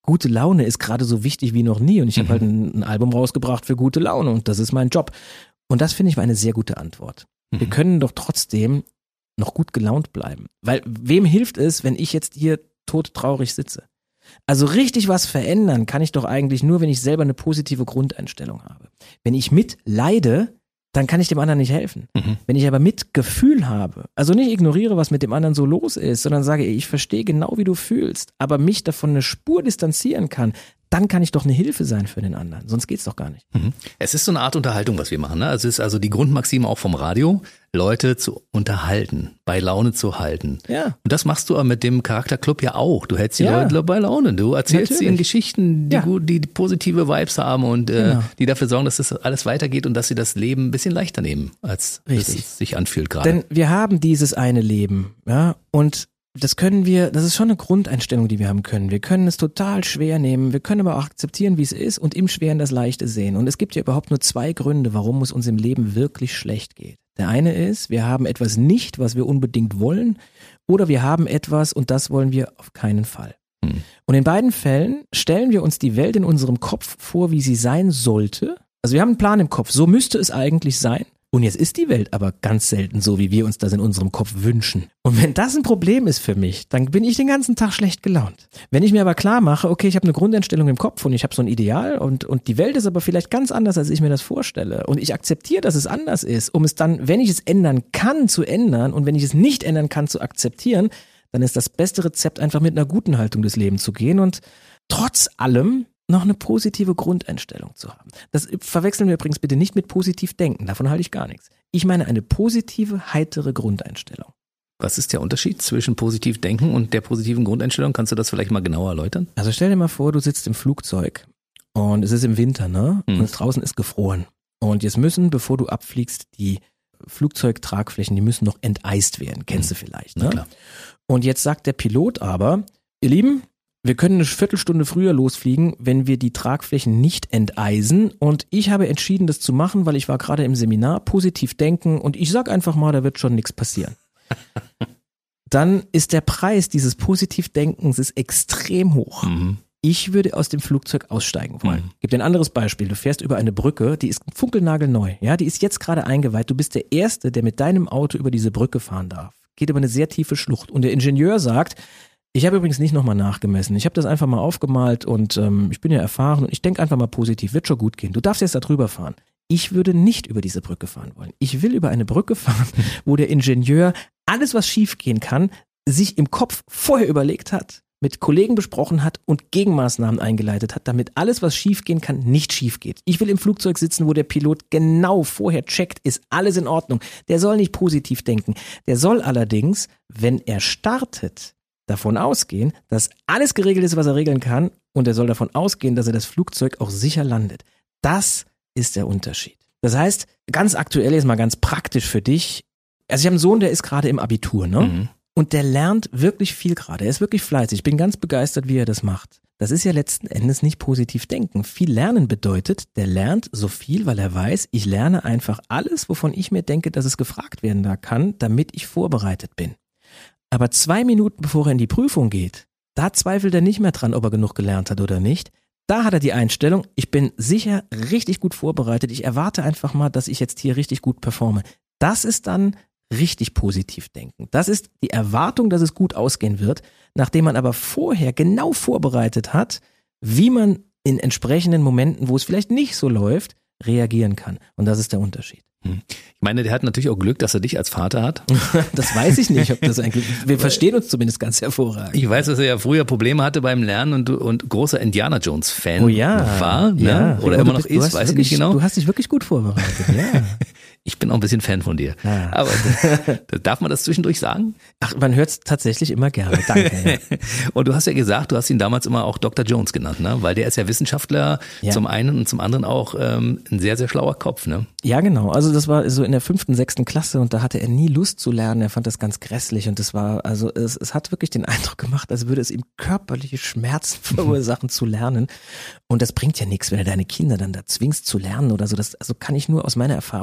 gute Laune ist gerade so wichtig wie noch nie und ich mhm. habe halt ein, ein Album rausgebracht für gute Laune und das ist mein Job. Und das finde ich war eine sehr gute Antwort. Mhm. Wir können doch trotzdem noch gut gelaunt bleiben. Weil wem hilft es, wenn ich jetzt hier todtraurig sitze? Also richtig was verändern kann ich doch eigentlich nur, wenn ich selber eine positive Grundeinstellung habe. Wenn ich mitleide, dann kann ich dem anderen nicht helfen. Mhm. Wenn ich aber Mitgefühl habe, also nicht ignoriere, was mit dem anderen so los ist, sondern sage, ich verstehe genau, wie du fühlst, aber mich davon eine Spur distanzieren kann, dann kann ich doch eine Hilfe sein für den anderen. Sonst geht's doch gar nicht. Mhm. Es ist so eine Art Unterhaltung, was wir machen. Ne? Also es ist also die Grundmaxime auch vom Radio, Leute zu unterhalten, bei Laune zu halten. Ja. Und das machst du aber mit dem Charakterclub ja auch. Du hältst die ja. Leute bei Laune. Du erzählst Natürlich. ihnen Geschichten, die, ja. gut, die positive Vibes haben und äh, genau. die dafür sorgen, dass das alles weitergeht und dass sie das Leben ein bisschen leichter nehmen, als Richtig. es sich anfühlt gerade. Denn wir haben dieses eine Leben, ja, und das können wir, das ist schon eine Grundeinstellung, die wir haben können. Wir können es total schwer nehmen, wir können aber auch akzeptieren, wie es ist und im Schweren das Leichte sehen. Und es gibt ja überhaupt nur zwei Gründe, warum es uns im Leben wirklich schlecht geht. Der eine ist, wir haben etwas nicht, was wir unbedingt wollen, oder wir haben etwas und das wollen wir auf keinen Fall. Hm. Und in beiden Fällen stellen wir uns die Welt in unserem Kopf vor, wie sie sein sollte. Also wir haben einen Plan im Kopf, so müsste es eigentlich sein. Und jetzt ist die Welt aber ganz selten so, wie wir uns das in unserem Kopf wünschen. Und wenn das ein Problem ist für mich, dann bin ich den ganzen Tag schlecht gelaunt. Wenn ich mir aber klar mache, okay, ich habe eine Grundeinstellung im Kopf und ich habe so ein Ideal und, und die Welt ist aber vielleicht ganz anders, als ich mir das vorstelle. Und ich akzeptiere, dass es anders ist, um es dann, wenn ich es ändern kann, zu ändern und wenn ich es nicht ändern kann, zu akzeptieren, dann ist das beste Rezept, einfach mit einer guten Haltung des Lebens zu gehen und trotz allem noch eine positive Grundeinstellung zu haben. Das verwechseln wir übrigens bitte nicht mit positiv denken, davon halte ich gar nichts. Ich meine eine positive, heitere Grundeinstellung. Was ist der Unterschied zwischen positiv denken und der positiven Grundeinstellung? Kannst du das vielleicht mal genauer erläutern? Also stell dir mal vor, du sitzt im Flugzeug und es ist im Winter, ne? Mhm. Und draußen ist gefroren. Und jetzt müssen, bevor du abfliegst, die Flugzeugtragflächen, die müssen noch enteist werden. Kennst mhm. du vielleicht, ne? Klar. Und jetzt sagt der Pilot aber, ihr Lieben, wir können eine Viertelstunde früher losfliegen, wenn wir die Tragflächen nicht enteisen. Und ich habe entschieden, das zu machen, weil ich war gerade im Seminar, positiv denken und ich sag einfach mal, da wird schon nichts passieren. Dann ist der Preis dieses Positivdenkens ist extrem hoch. Mhm. Ich würde aus dem Flugzeug aussteigen wollen. Mhm. Ich gebe dir ein anderes Beispiel. Du fährst über eine Brücke, die ist funkelnagelneu. Ja, die ist jetzt gerade eingeweiht. Du bist der Erste, der mit deinem Auto über diese Brücke fahren darf. Geht über eine sehr tiefe Schlucht. Und der Ingenieur sagt, ich habe übrigens nicht nochmal nachgemessen. Ich habe das einfach mal aufgemalt und ähm, ich bin ja erfahren und ich denke einfach mal positiv, wird schon gut gehen. Du darfst jetzt da drüber fahren. Ich würde nicht über diese Brücke fahren wollen. Ich will über eine Brücke fahren, wo der Ingenieur alles, was schief gehen kann, sich im Kopf vorher überlegt hat, mit Kollegen besprochen hat und Gegenmaßnahmen eingeleitet hat, damit alles, was schief gehen kann, nicht schief geht. Ich will im Flugzeug sitzen, wo der Pilot genau vorher checkt, ist alles in Ordnung. Der soll nicht positiv denken. Der soll allerdings, wenn er startet, davon ausgehen, dass alles geregelt ist, was er regeln kann und er soll davon ausgehen, dass er das Flugzeug auch sicher landet. Das ist der Unterschied. Das heißt, ganz aktuell ist mal ganz praktisch für dich. Also ich habe einen Sohn, der ist gerade im Abitur, ne? Mhm. Und der lernt wirklich viel gerade. Er ist wirklich fleißig. Ich bin ganz begeistert, wie er das macht. Das ist ja letzten Endes nicht positiv denken. Viel lernen bedeutet, der lernt so viel, weil er weiß, ich lerne einfach alles, wovon ich mir denke, dass es gefragt werden da kann, damit ich vorbereitet bin. Aber zwei Minuten bevor er in die Prüfung geht, da zweifelt er nicht mehr dran, ob er genug gelernt hat oder nicht. Da hat er die Einstellung, ich bin sicher richtig gut vorbereitet. Ich erwarte einfach mal, dass ich jetzt hier richtig gut performe. Das ist dann richtig positiv denken. Das ist die Erwartung, dass es gut ausgehen wird, nachdem man aber vorher genau vorbereitet hat, wie man in entsprechenden Momenten, wo es vielleicht nicht so läuft, reagieren kann. Und das ist der Unterschied. Ich meine, der hat natürlich auch Glück, dass er dich als Vater hat. Das weiß ich nicht, ob das ein Glück ist. Wir verstehen uns zumindest ganz hervorragend. Ich weiß, dass er ja früher Probleme hatte beim Lernen und, und großer Indiana Jones Fan oh ja, war. Ne? Ja. Oder oh, immer noch bist, ist, weiß ich nicht genau. Du hast dich wirklich gut vorbereitet, ja. Ich bin auch ein bisschen Fan von dir. Ja. Aber darf man das zwischendurch sagen? Ach, man hört es tatsächlich immer gerne. Danke. Ja. Und du hast ja gesagt, du hast ihn damals immer auch Doktor Jones genannt, ne? Weil der ist ja Wissenschaftler ja. zum einen und zum anderen auch ähm, ein sehr, sehr schlauer Kopf. Ne? Ja, genau. Also das war so in der fünften, sechsten Klasse und da hatte er nie Lust zu lernen. Er fand das ganz grässlich und das war, also es, es hat wirklich den Eindruck gemacht, als würde es ihm körperliche Schmerzen verursachen zu lernen. Und das bringt ja nichts, wenn du deine Kinder dann da zwingst zu lernen oder so. Das, also kann ich nur aus meiner Erfahrung raus sagen,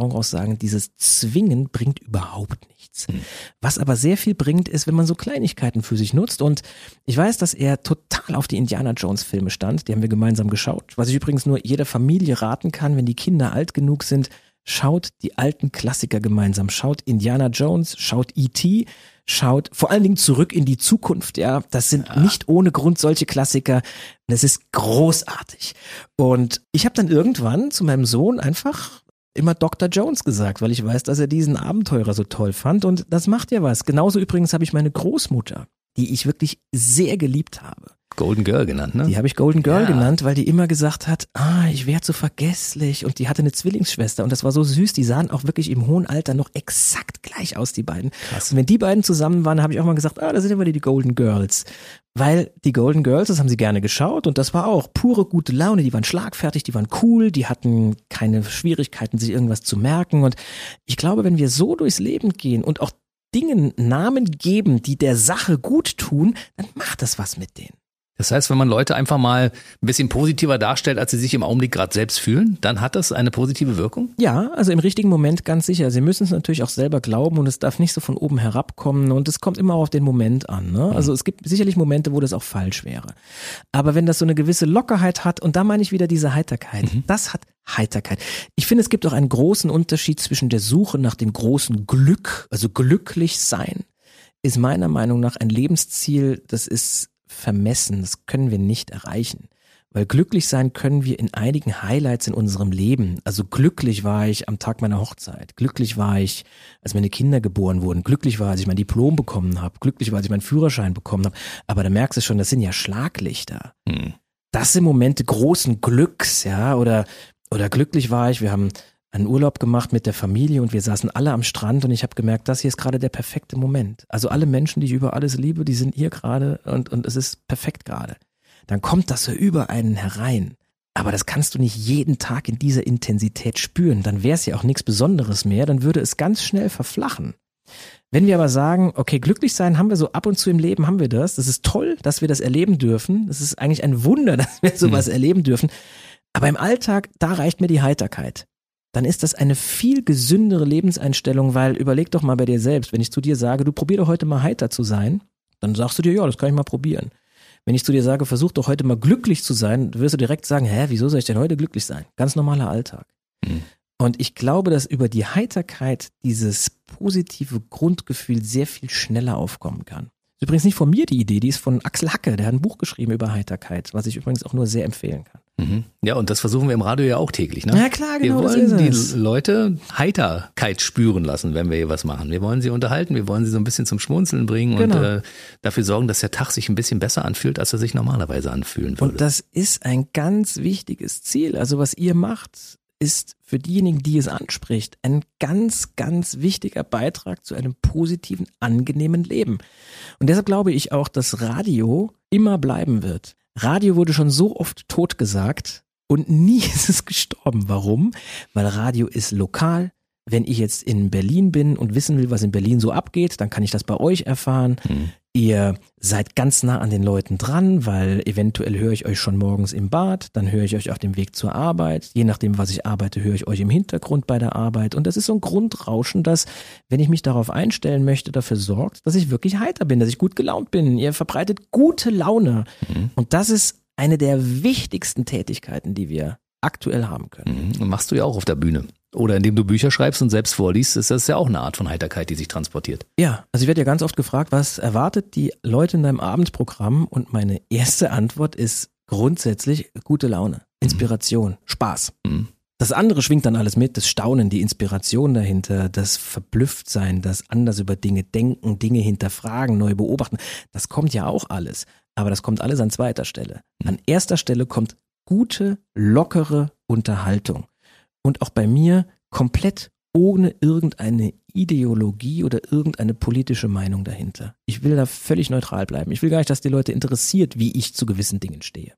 sagen, dieses Zwingen bringt überhaupt nichts. Hm. Was aber sehr viel bringt, ist, wenn man so Kleinigkeiten für sich nutzt. Und ich weiß, dass er total auf die Indiana Jones Filme stand. Die haben wir gemeinsam geschaut. Was ich übrigens nur jeder Familie raten kann, wenn die Kinder alt genug sind, schaut die alten Klassiker gemeinsam. Schaut Indiana Jones, schaut E T, schaut vor allen Dingen Zurück in die Zukunft. Ja, das sind ja. nicht ohne Grund solche Klassiker. Das ist großartig. Und ich habe dann irgendwann zu meinem Sohn einfach immer Doktor Jones gesagt, weil ich weiß, dass er diesen Abenteurer so toll fand. Und das macht ja was. Genauso übrigens habe ich meine Großmutter, die ich wirklich sehr geliebt habe. Golden Girl genannt, ne? Die habe ich Golden Girl ja. genannt, weil die immer gesagt hat, ah, ich werde so vergesslich. Und die hatte eine Zwillingsschwester und das war so süß. Die sahen auch wirklich im hohen Alter noch exakt gleich aus, die beiden. Krass. Und wenn die beiden zusammen waren, habe ich auch mal gesagt, ah, das sind immer die Golden Girls. Weil die Golden Girls, das haben sie gerne geschaut und das war auch pure gute Laune. Die waren schlagfertig, die waren cool, die hatten keine Schwierigkeiten, sich irgendwas zu merken. Und ich glaube, wenn wir so durchs Leben gehen und auch Dingen Namen geben, die der Sache gut tun, dann macht das was mit denen. Das heißt, wenn man Leute einfach mal ein bisschen positiver darstellt, als sie sich im Augenblick gerade selbst fühlen, dann hat das eine positive Wirkung? Ja, also im richtigen Moment ganz sicher. Sie müssen es natürlich auch selber glauben und es darf nicht so von oben herabkommen und es kommt immer auf den Moment an. Ne? Also es gibt sicherlich Momente, wo das auch falsch wäre. Aber wenn das so eine gewisse Lockerheit hat, und da meine ich wieder diese Heiterkeit, mhm. das hat Heiterkeit. Ich finde, es gibt auch einen großen Unterschied zwischen der Suche nach dem großen Glück, also glücklich sein, ist meiner Meinung nach ein Lebensziel, das ist vermessen, das können wir nicht erreichen. Weil glücklich sein können wir in einigen Highlights in unserem Leben. Also glücklich war ich am Tag meiner Hochzeit. Glücklich war ich, als meine Kinder geboren wurden. Glücklich war, als ich mein Diplom bekommen habe. Glücklich war, als ich meinen Führerschein bekommen habe. Aber da merkst du schon, das sind ja Schlaglichter. Hm. Das sind Momente großen Glücks, ja, oder, oder glücklich war ich, wir haben einen Urlaub gemacht mit der Familie und wir saßen alle am Strand und ich habe gemerkt, das hier ist gerade der perfekte Moment. Also alle Menschen, die ich über alles liebe, die sind hier gerade und, und es ist perfekt gerade. Dann kommt das so über einen herein. Aber das kannst du nicht jeden Tag in dieser Intensität spüren. Dann wäre es ja auch nichts Besonderes mehr, dann würde es ganz schnell verflachen. Wenn wir aber sagen, okay, glücklich sein haben wir so ab und zu im Leben, haben wir das. Das ist toll, dass wir das erleben dürfen. Das ist eigentlich ein Wunder, dass wir sowas mhm. erleben dürfen. Aber im Alltag, da reicht mir die Heiterkeit. Dann ist das eine viel gesündere Lebenseinstellung, weil überleg doch mal bei dir selbst, wenn ich zu dir sage, du probier doch heute mal heiter zu sein, dann sagst du dir, ja, das kann ich mal probieren. Wenn ich zu dir sage, versuch doch heute mal glücklich zu sein, wirst du direkt sagen, hä, wieso soll ich denn heute glücklich sein? Ganz normaler Alltag. Mhm. Und ich glaube, dass über die Heiterkeit dieses positive Grundgefühl sehr viel schneller aufkommen kann. Das ist übrigens nicht von mir die Idee, die ist von Axel Hacke, der hat ein Buch geschrieben über Heiterkeit, was ich übrigens auch nur sehr empfehlen kann. Mhm. Ja, und das versuchen wir im Radio ja auch täglich, ne? Ja klar, genau. Wir wollen das die ist es. Leute Heiterkeit spüren lassen, wenn wir hier was machen. Wir wollen sie unterhalten, wir wollen sie so ein bisschen zum Schmunzeln bringen genau. und äh, dafür sorgen, dass der Tag sich ein bisschen besser anfühlt, als er sich normalerweise anfühlen würde. Und das ist ein ganz wichtiges Ziel. Also was ihr macht, ist für diejenigen, die es anspricht, ein ganz, ganz wichtiger Beitrag zu einem positiven, angenehmen Leben. Und deshalb glaube ich auch, dass Radio immer bleiben wird. Radio wurde schon so oft totgesagt und nie ist es gestorben. Warum? Weil Radio ist lokal. Wenn ich jetzt in Berlin bin und wissen will, was in Berlin so abgeht, dann kann ich das bei euch erfahren. Hm. Ihr seid ganz nah an den Leuten dran, weil eventuell höre ich euch schon morgens im Bad, dann höre ich euch auf dem Weg zur Arbeit. Je nachdem, was ich arbeite, höre ich euch im Hintergrund bei der Arbeit. Und das ist so ein Grundrauschen, das, wenn ich mich darauf einstellen möchte, dafür sorgt, dass ich wirklich heiter bin, dass ich gut gelaunt bin. Ihr verbreitet gute Laune. Mhm. Und das ist eine der wichtigsten Tätigkeiten, die wir aktuell haben können. Mhm. Machst du ja auch auf der Bühne. Oder indem du Bücher schreibst und selbst vorliest, ist das ja auch eine Art von Heiterkeit, die sich transportiert. Ja, also ich werde ja ganz oft gefragt, was erwartet die Leute in deinem Abendprogramm? Und meine erste Antwort ist grundsätzlich gute Laune, Inspiration, mhm. Spaß. Mhm. Das andere schwingt dann alles mit, das Staunen, die Inspiration dahinter, das Verblüfftsein, das anders über Dinge denken, Dinge hinterfragen, neu beobachten. Das kommt ja auch alles, aber das kommt alles an zweiter Stelle. Mhm. An erster Stelle kommt gute, lockere Unterhaltung. Und auch bei mir komplett ohne irgendeine Ideologie oder irgendeine politische Meinung dahinter. Ich will da völlig neutral bleiben. Ich will gar nicht, dass die Leute interessiert, wie ich zu gewissen Dingen stehe.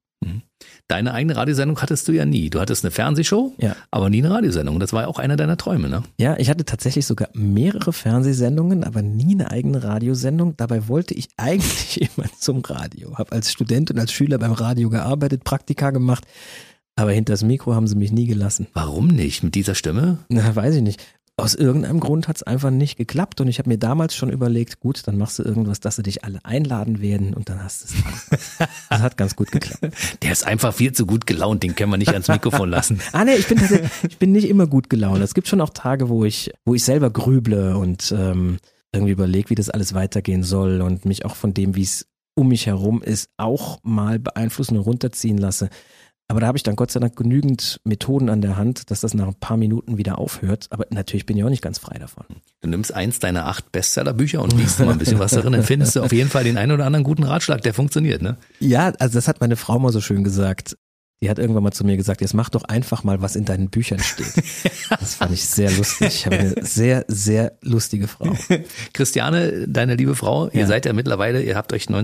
Deine eigene Radiosendung hattest du ja nie. Du hattest eine Fernsehshow, ja. aber nie eine Radiosendung. Das war ja auch einer deiner Träume, ne? Ja, ich hatte tatsächlich sogar mehrere Fernsehsendungen, aber nie eine eigene Radiosendung. Dabei wollte ich eigentlich immer zum Radio. Habe als Student und als Schüler beim Radio gearbeitet, Praktika gemacht. Aber hinter das Mikro haben sie mich nie gelassen. Warum nicht? Mit dieser Stimme? Na, weiß ich nicht. aus irgendeinem Grund hat es einfach nicht geklappt und ich habe mir damals schon überlegt, gut, dann machst du irgendwas, dass sie dich alle einladen werden und dann hast du es dran. Das hat ganz gut geklappt. Der ist einfach viel zu gut gelaunt, den können wir nicht ans Mikrofon lassen. ah nee, ich bin tatsächlich, ich bin nicht immer gut gelaunt. Es gibt schon auch Tage, wo ich, wo ich selber grüble und ähm, irgendwie überlege, wie das alles weitergehen soll und mich auch von dem, wie es um mich herum ist, auch mal beeinflussen und runterziehen lasse. Aber da habe ich dann Gott sei Dank genügend Methoden an der Hand, dass das nach ein paar Minuten wieder aufhört. Aber natürlich bin ich auch nicht ganz frei davon. Du nimmst eins deiner acht Bestsellerbücher und liest mal ein bisschen was darin, dann findest du auf jeden Fall den einen oder anderen guten Ratschlag, der funktioniert, ne? Ja, also das hat meine Frau mal so schön gesagt. Die hat irgendwann mal zu mir gesagt, jetzt mach doch einfach mal, was in deinen Büchern steht. Das fand ich sehr lustig. Ich habe eine sehr, sehr lustige Frau. Christiane, deine liebe Frau, ihr ja. seid ja mittlerweile, ihr habt euch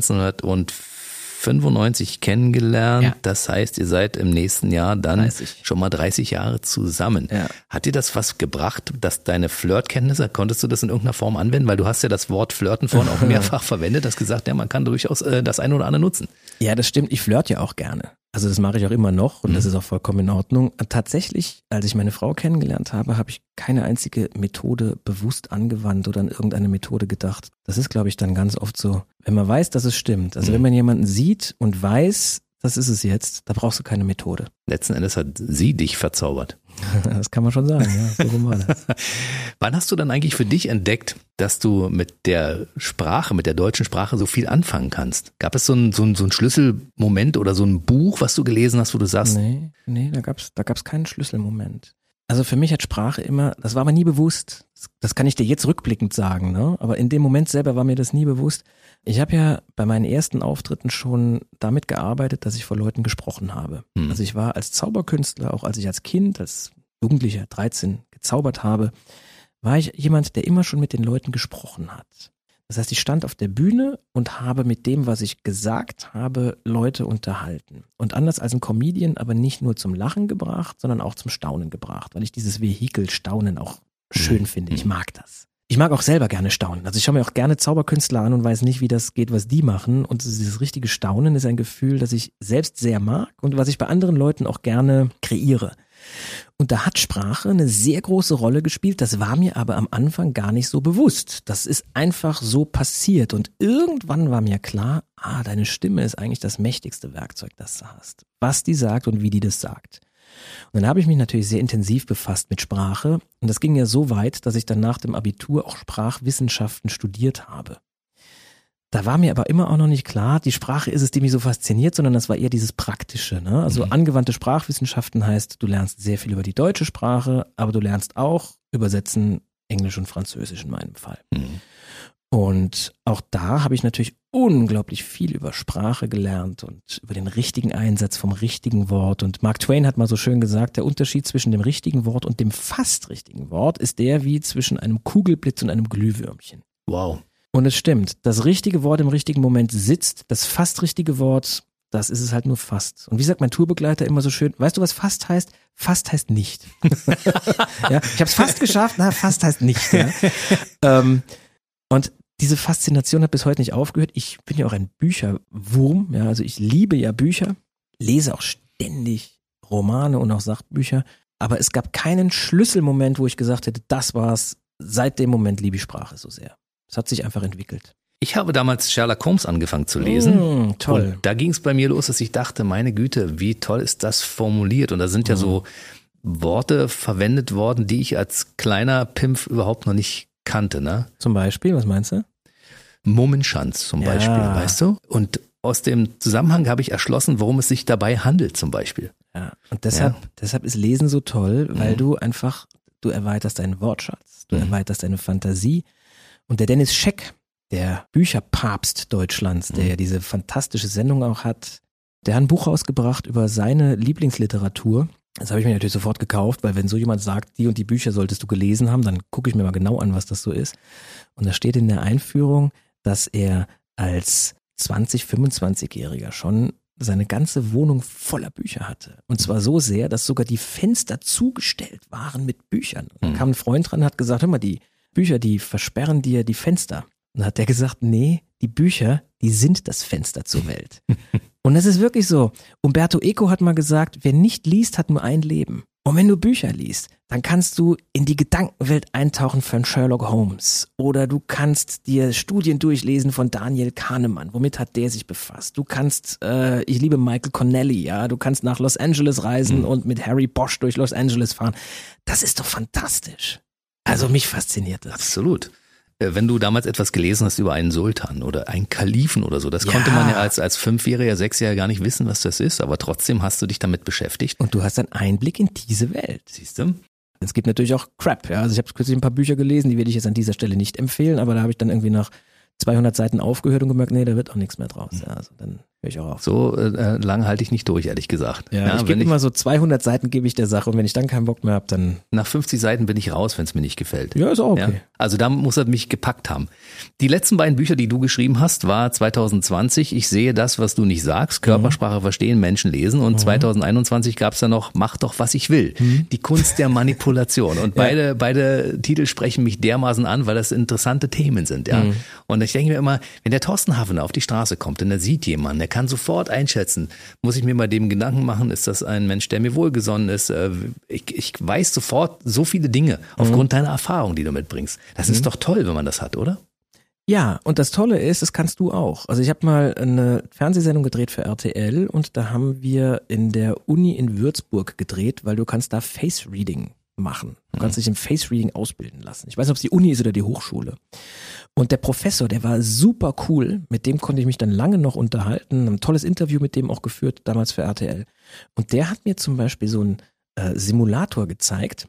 neunzehnhundertfünfundneunzig kennengelernt. Ja. Das heißt, ihr seid im nächsten Jahr dann dreißig schon mal dreißig Jahre zusammen. Ja. Hat dir das was gebracht, dass deine Flirtkenntnisse, konntest du das in irgendeiner Form anwenden? Weil du hast ja das Wort Flirten vorhin auch mehrfach verwendet, hast gesagt, ja, man kann durchaus äh, das eine oder andere nutzen. Ja, das stimmt. Ich flirte ja auch gerne. Also das mache ich auch immer noch und mhm. das ist auch vollkommen in Ordnung. Tatsächlich, als ich meine Frau kennengelernt habe, habe ich keine einzige Methode bewusst angewandt oder an irgendeine Methode gedacht. Das ist, glaube ich, dann ganz oft so, wenn man weiß, dass es stimmt. Also mhm. wenn man jemanden sieht und weiß, das ist es jetzt, da brauchst du keine Methode. Letzten Endes hat sie dich verzaubert. Das kann man schon sagen, ja, so rum war das. Wann hast du dann eigentlich für dich entdeckt, dass du mit der Sprache, mit der deutschen Sprache so viel anfangen kannst? Gab es so einen so ein, so ein Schlüsselmoment oder so ein Buch, was du gelesen hast, wo du sagst? Nee, nee, da gab's da gab's keinen Schlüsselmoment. Also für mich hat Sprache immer, das war aber nie bewusst, das kann ich dir jetzt rückblickend sagen, ne? Aber in dem Moment selber war mir das nie bewusst. Ich habe ja bei meinen ersten Auftritten schon damit gearbeitet, dass ich vor Leuten gesprochen habe. Hm. Also ich war als Zauberkünstler, auch als ich als Kind, als Jugendlicher, dreizehn, gezaubert habe, war ich jemand, der immer schon mit den Leuten gesprochen hat. Das heißt, ich stand auf der Bühne und habe mit dem, was ich gesagt habe, Leute unterhalten. Und anders als ein Comedian aber nicht nur zum Lachen gebracht, sondern auch zum Staunen gebracht, weil ich dieses Vehikel Staunen auch schön mhm. finde. Ich mag das. Ich mag auch selber gerne staunen. Also ich schaue mir auch gerne Zauberkünstler an und weiß nicht, wie das geht, was die machen. Und dieses richtige Staunen ist ein Gefühl, das ich selbst sehr mag und was ich bei anderen Leuten auch gerne kreiere. Und da hat Sprache eine sehr große Rolle gespielt, das war mir aber am Anfang gar nicht so bewusst. Das ist einfach so passiert und irgendwann war mir klar, ah, deine Stimme ist eigentlich das mächtigste Werkzeug, das du hast. Was die sagt und wie die das sagt. Und dann habe ich mich natürlich sehr intensiv befasst mit Sprache und das ging ja so weit, dass ich dann nach dem Abitur auch Sprachwissenschaften studiert habe. Da war mir aber immer auch noch nicht klar, die Sprache ist es, die mich so fasziniert, sondern das war eher dieses Praktische. Ne? Also mhm. angewandte Sprachwissenschaften heißt, du lernst sehr viel über die deutsche Sprache, aber du lernst auch übersetzen Englisch und Französisch in meinem Fall. Mhm. Und auch da habe ich natürlich unglaublich viel über Sprache gelernt und über den richtigen Einsatz vom richtigen Wort. Und Mark Twain hat mal so schön gesagt, der Unterschied zwischen dem richtigen Wort und dem fast richtigen Wort ist der wie zwischen einem Kugelblitz und einem Glühwürmchen. Wow. Und es stimmt, das richtige Wort im richtigen Moment sitzt, das fast richtige Wort, das ist es halt nur fast. Und wie sagt mein Tourbegleiter immer so schön, weißt du, was fast heißt? Fast heißt nicht. Ja, ich habe es fast geschafft, na, fast heißt nicht. Ja. ähm, und diese Faszination hat bis heute nicht aufgehört. Ich bin ja auch ein Bücherwurm, ja, also ich liebe ja Bücher, lese auch ständig Romane und auch Sachbücher, aber es gab keinen Schlüsselmoment, wo ich gesagt hätte, das war's, seit dem Moment liebe ich Sprache so sehr. Es hat sich einfach entwickelt. Ich habe damals Sherlock Holmes angefangen zu lesen. Mm, toll. Und da ging es bei mir los, dass ich dachte, meine Güte, wie toll ist das formuliert. Und da sind ja mm. so Worte verwendet worden, die ich als kleiner Pimpf überhaupt noch nicht kannte. Ne? Zum Beispiel, was meinst du? Mummenschanz zum ja. Beispiel, weißt du? Und aus dem Zusammenhang habe ich erschlossen, worum es sich dabei handelt zum Beispiel. Ja, und deshalb, ja. deshalb ist Lesen so toll, weil mm. du einfach, du erweiterst deinen Wortschatz, du mm. erweiterst deine Fantasie. Und der Dennis Scheck, der Bücherpapst Deutschlands, der ja diese fantastische Sendung auch hat, der hat ein Buch rausgebracht über seine Lieblingsliteratur. Das habe ich mir natürlich sofort gekauft, weil wenn so jemand sagt, die und die Bücher solltest du gelesen haben, dann gucke ich mir mal genau an, was das so ist. Und da steht in der Einführung, dass er als zwanzig-, fünfundzwanzigjähriger schon seine ganze Wohnung voller Bücher hatte. Und zwar so sehr, dass sogar die Fenster zugestellt waren mit Büchern. Und da kam ein Freund dran und hat gesagt, hör mal, die Bücher, die versperren dir die Fenster. Und dann hat der gesagt, nee, die Bücher, die sind das Fenster zur Welt. Und das ist wirklich so. Umberto Eco hat mal gesagt, wer nicht liest, hat nur ein Leben. Und wenn du Bücher liest, dann kannst du in die Gedankenwelt eintauchen von Sherlock Holmes oder du kannst dir Studien durchlesen von Daniel Kahnemann. Womit hat der sich befasst? Du kannst, äh, ich liebe Michael Connelly, ja, du kannst nach Los Angeles reisen mhm. und mit Harry Bosch durch Los Angeles fahren. Das ist doch fantastisch. Also mich fasziniert das. Absolut. Wenn du damals etwas gelesen hast über einen Sultan oder einen Kalifen oder so, das ja. konnte man ja als, als Fünfjähriger, Sechsjähriger gar nicht wissen, was das ist, aber trotzdem hast du dich damit beschäftigt. Und du hast einen Einblick in diese Welt. Siehst du? Es gibt natürlich auch Crap, ja. Also ich habe kürzlich ein paar Bücher gelesen, die werde ich jetzt an dieser Stelle nicht empfehlen, aber da habe ich dann irgendwie nach zweihundert Seiten aufgehört und gemerkt, nee, da wird auch nichts mehr draus. Ja, also dann höre ich auch auf. So äh, lang halte ich nicht durch, ehrlich gesagt. Ja, ja ich gebe immer so zweihundert Seiten gebe ich der Sache und wenn ich dann keinen Bock mehr habe, dann... Nach fünfzig Seiten bin ich raus, wenn es mir nicht gefällt. Ja, ist auch okay. Ja? Also da muss er mich gepackt haben. Die letzten beiden Bücher, die du geschrieben hast, war zwanzig zwanzig, Ich sehe das, was du nicht sagst, Körpersprache mhm. verstehen, Menschen lesen und mhm. zwanzig einundzwanzig gab es dann noch Mach doch, was ich will, mhm. die Kunst der Manipulation und ja. beide beide Titel sprechen mich dermaßen an, weil das interessante Themen sind. Ja. Mhm. Und ich denke mir immer, wenn der Thorsten Hafener auf die Straße kommt und er sieht jemanden, der kann sofort einschätzen, muss ich mir bei dem Gedanken machen, ist das ein Mensch, der mir wohlgesonnen ist? Ich, ich weiß sofort so viele Dinge aufgrund mhm. deiner Erfahrung, die du mitbringst. Das mhm. ist doch toll, wenn man das hat, oder? Ja, und das Tolle ist, das kannst du auch. Also ich habe mal eine Fernsehsendung gedreht für R T L und da haben wir in der Uni in Würzburg gedreht, weil du kannst da Face Reading machen. Du kannst dich im Face Reading ausbilden lassen. Ich weiß nicht, ob es die Uni ist oder die Hochschule. Und der Professor, der war super cool. Mit dem konnte ich mich dann lange noch unterhalten. Ein tolles Interview mit dem auch geführt, damals für R T L. Und der hat mir zum Beispiel so einen äh, Simulator gezeigt,